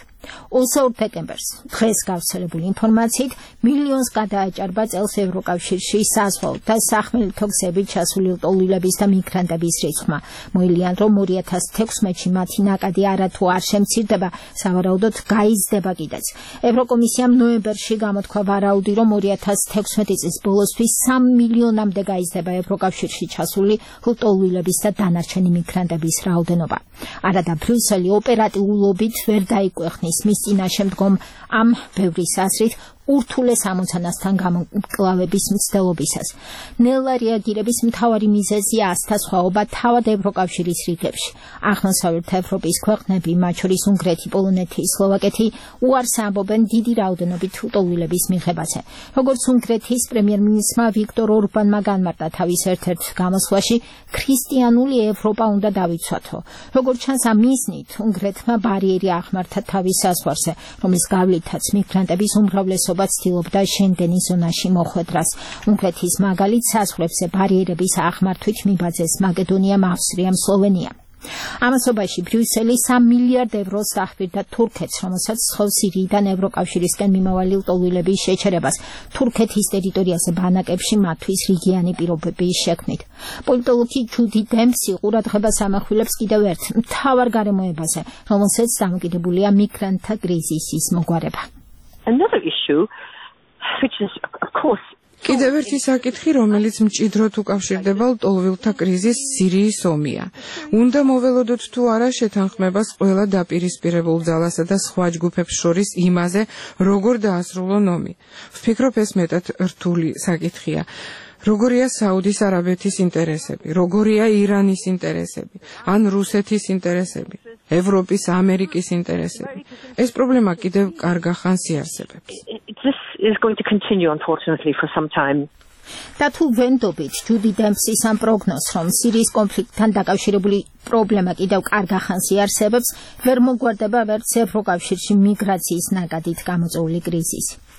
22 დეკემბერს დღეს გავრცელებული ინფორმაციით მილიონს გადააჭარბა წელს ევროკავშირში საზღვაო და სახმელეთო გზებით ჩასული ლტოლვილების და მიგრანტების რიცხვმა. მოილიან, რომ 2016-ში მათი ნაკადი არათუ არ შემცირდება, სავარაუდოდ გაიზრდება კიდეც. ევროკომისიამ ნოემბერში გამოთქვა ვარაუდი, რომ 2016 წლის ბოლოსთვის 3 მილიონამდე გაიზრდება ევროკავშირში ჩასული ლტოლვილების და დანარჩენი მიგრანტების რაოდენობა. არადა ბრიუსელი ოპერატიულობით ვერ დაიკვეხნის მის წინაშე მდგომ ამ ბევრის აზრით ურთულეს ამოცანასთან გამკლავების მცდელობისას. ნელა რეაგირების მთავარი მიზეზია ასთასხვაობა თავად ევროკავშირის რიგებში. აღმოსავლეთ ევროპის ქვეყნები, მათ შორის უნგრეთი, პოლონეთი, სლოვაკეთი, უარს ამბობენ დიდი რაოდენობით ლტოლვილების მიღებაზე. როგორც უნგრეთის პრემიერ-მინისტრმა ვიქტორ ორბანმა განმარტა თავის ერთ-ერთ გამოსვლაში, ქრისტიანული ევროპა უნდა დავიცვათო. როგორც ჩანს, ამ მიზნით უნგრეთმა ბარიერი აღმართა თავის საზღვარზე, რომლის გავლითაც მიგრანტების უმრავლესობა ცდილობდა შენგენის ზონაში მოხვედრას. უნგრეთის მაგალით საზღვრებზე ბარიერების აღმართვით მიბაძეს მაკედონიამ, ავსტრიამ, სლოვენიამ. ამასობაში ბრიუსელი 3 მილიარდ ევროს დაჰპირდა თურქეთს, რომელსაც სთხოვს სირიიდან ევროკავშირისკენ მიმავალი ლტოლვილების შეჩერებას თურქეთის ტერიტორიაზე ბანაკებში მათთვის რიგიანი პირობების შექმნით. პოლიტოლოგი ჯუდი დემპსი ყურადღებას ამახვილებს კიდევ ერთ მთავარ გარემოებაზე, რომელსაც დამოკიდებულია მიგრანტთა კრიზისის მოგვარება. Another issue, which is, of course, კიდევ ერთი საკითხი, რომელიც მჭიდროდ უკავშირდება ლტოლვილთა კრიზისს, სირიის ომია. უნდა მოველოდოთ თუ არა შეთანხმებას ყველა დაპირისპირებულ ძალასა და სხვა ჯგუფებს შორის იმაზე, როგორ დაასრულონ ომი. ვფიქრობ, ეს მეტად რთული საკითხია. როგორია საუდის არაბეთის ინტერესები, როგორია ირანის ინტერესები, ან რუსეთის ინტერესები, ევროპის, ამერიკის ინტერესები. ეს პრობლემა კიდევ კარგ ხანს იარსებებს. This is going to continue, unfortunately, for some time. და თუ ვენდობით ჯუდი დემპსის ამ პროგნოზს, რომ სირიის კონფლიქტთან დაკავშირებული პრობლემა კიდევ კარგ ხანს იარსებებს, ვერ მოგვარდება ვერც ევროკავშირში მიგრაციის ნაკადით გამოწვეული კრიზისი.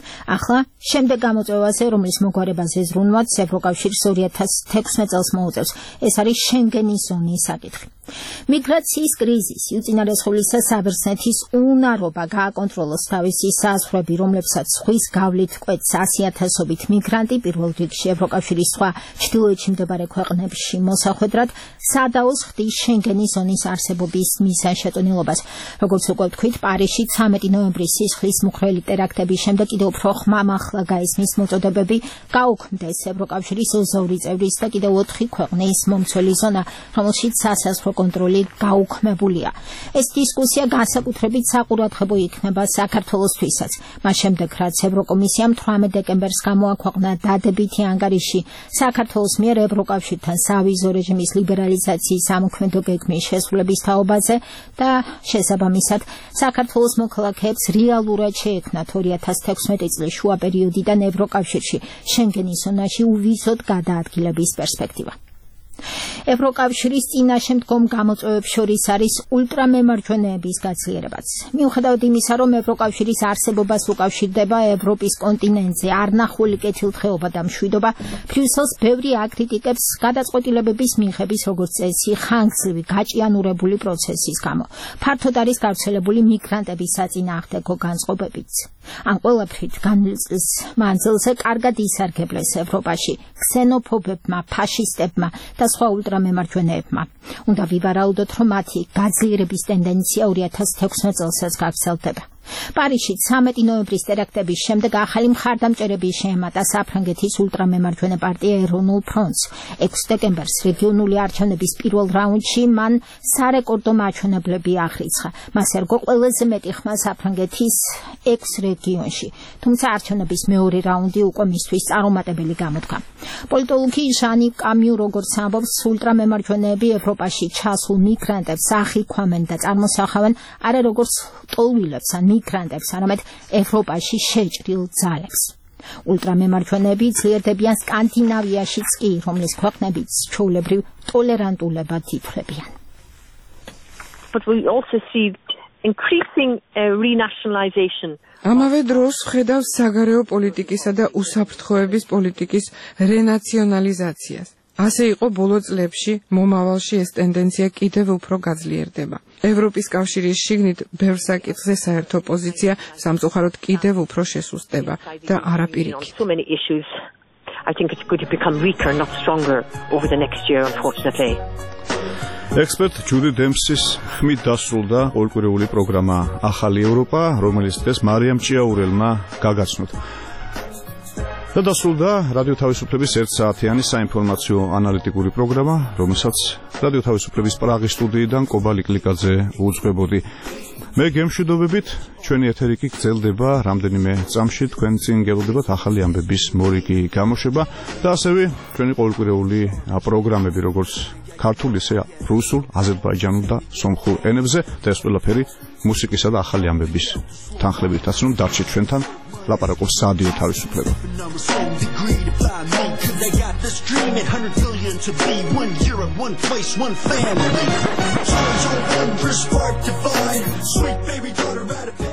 ახლა შემდეგ გამოწვევაზე, რომლის მოგვარებაზე ზრუნვაც ევროკავშირის 2016 წელს მოუწევს, ეს არის შენგენის ზონის საკითხი. მიგრაციის კრიზისი, უწინარესხულისა საბერძნეთის უნარობა გააკონტროლოს თავისი საზღვრები, რომლებსაც ზღვის გავლით კვეთს 100,000-ობით მიგრანტი, პირველ რიგში ევროკავშირის სხვა ჩრდილოეთში მდებარე ქვეყნებში მოსახვედრად, სადაოს ხდის შენგენის ზონის არსებობის მიზანშეწონილობას. როგორც უკვე ვთქვით, პარიზში 13 ნოემბრის სისხლის მუხრელი ტერაქტების შემდეგ კიდევ უფრო ხმამაღლა გაისმის მოწოდებები გაუქმდეს ევროკავშირის 22 წევრის და კიდევ 4 ქვეყნის მომცველი ზონა, რომელშიც სასაზღვრო კონტროლი გაუქმებულია. ეს დისკუსია განსაკუთრებით საყურადღებო იქნება საქართველოსთვისაც. მას შემდეგ, რაც ევროკომისიამ 18 დეკემბერს გამოაქვეყნა დადებითი ანგარიში საქართველოს მიერ ევროკავშირთან სავიზო რეჟიმის ლიბერალიზაციის ამოქმედო გეგმის შესრულების თაობაზე და შესაბამისად საქართველოს მოქალაქეებს რეალურად შეექმნათ 2016 წლის შუა პერიოდიდან ევროკავშირში შენგენის ზონაში უვიზოდ გადაადგილების პერსპექტივა. ევროკავშირის წინაშე მდგომ გამოწვევებს შორის არის ულტრამემარჯვენეების გაძლიერებაც. მიუხედავად იმისა, რომ ევროკავშირის არსებობას უკავშირდება ევროპის კონტინენტზე არნახული კეთილდღეობა და მშვიდობა, ბრიუსელს ბევრი აკრიტიკებს გადაწყვეტილებების მიღების როგორც წესი ხანგრძლივი გაჭიანურებული პროცესის გამო. ფართოდ არის გავრცელებული მიგრანტების საწინააღმდეგო განწყობებიც. ამ ყველაფრით განვლილ წლის მანძილზე კარგად ისარგებლეს ევროპაში ქსენოფობებმა, ფაშისტებმა და სხვა ულტრამემარჯვენეებმა. უნდა ვივარაუდოთ, რომ მათი გაძლიერების ტენდენცია 2016 წელსაც გაგრძელდება. პარიზში 13 ნოემბრის ტერაქტების შემდეგ ახალი მხარდამჭერები შეემატა საფრანგეთის ულტრამემარჯვენე პარტია ეროვნულ ფრონტს. 6 დეკემბერს რეგიონული არჩევნების პირველ რაუნდში მან სარეკორდო მაჩვენებლები აღრიცხა. მას ერგო ყველაზე მეტი ხმა საფრანგეთის 6 რეგიონში. თუმცა არჩევნების მეორე რაუნდი უკვე მისთვის წარუმატებელი გამოდგა. პოლიტოლოგი ჟანი კამიუ როგორც ამბობს, ულტრამემარჯვენეები ევროპაში ჩასულ მიგრანტებს ახიქვამენ და წარმოსახავენ არა როგორც ტოლვილებს ან მიგრანტებს, არამედ ევროპაში შეჭრილ ძალებს. ულტრამემარჯვენეები ძლიერდებიან სკანდინავიაშიც კი, რომლის ქვეყნებიც ჩვეულებრივ ტოლერანტულებად ითვლებიან. But we also see increasing renationalization. ამავე დროს ხედავს საგარეო პოლიტიკისა და უსაფრთხოების პოლიტიკის რენაციონალიზაციას. ასე იყო ბოლო წლებში, მომავალში ეს ტენდენცია კიდევ უფრო გაძლიერდება. ევროპის კავშირის შიგნით ბევრ საკითხზე საერთო პოზიცია სამწუხაროდ კიდევ უფრო შესუსტება და არა პირიქით. I think it's going to become weaker, not stronger over the next year, unfortunately. ექსპერტ ჯუდი დემსის ხმით დასრულდა ორკვირეული პროგრამა ახალი ევროპა, რომელიც დღეს მარიამ ჭიაურელმა გაგაცნოთ. და დასრულდა რადიო თავისუფლების 1 საათიანი საინფორმაციო ანალიტიკური პროგრამა, რომელსაც რადიო თავისუფლების პრაღის სტუდიიდან კობა ლიკლიკაძე უძღვებოდი. მე გემშვიდობებით, ჩვენი ეთერი კი გრძელდება რამდენიმე წამში, თქვენ წინ გელოდებათ ახალი ამბების მორიგი გამოშვება და ასევე ჩვენი ყოველკვირეული პროგრამები, როგორც ქართულ, ისე რუსულ, აზერბაიჯანულ და სომხურ ენებზე და ეს ყველაფერი მუსიკისა და ახალი ამბების თანხლებითაც რომ დარჩეთ ჩვენთან. ლაპარაკობს რადიო თავისუფლება. This dream at 100 billion to be one Europe, one place, one family. Charge on Empress Park to find sweet baby daughter out of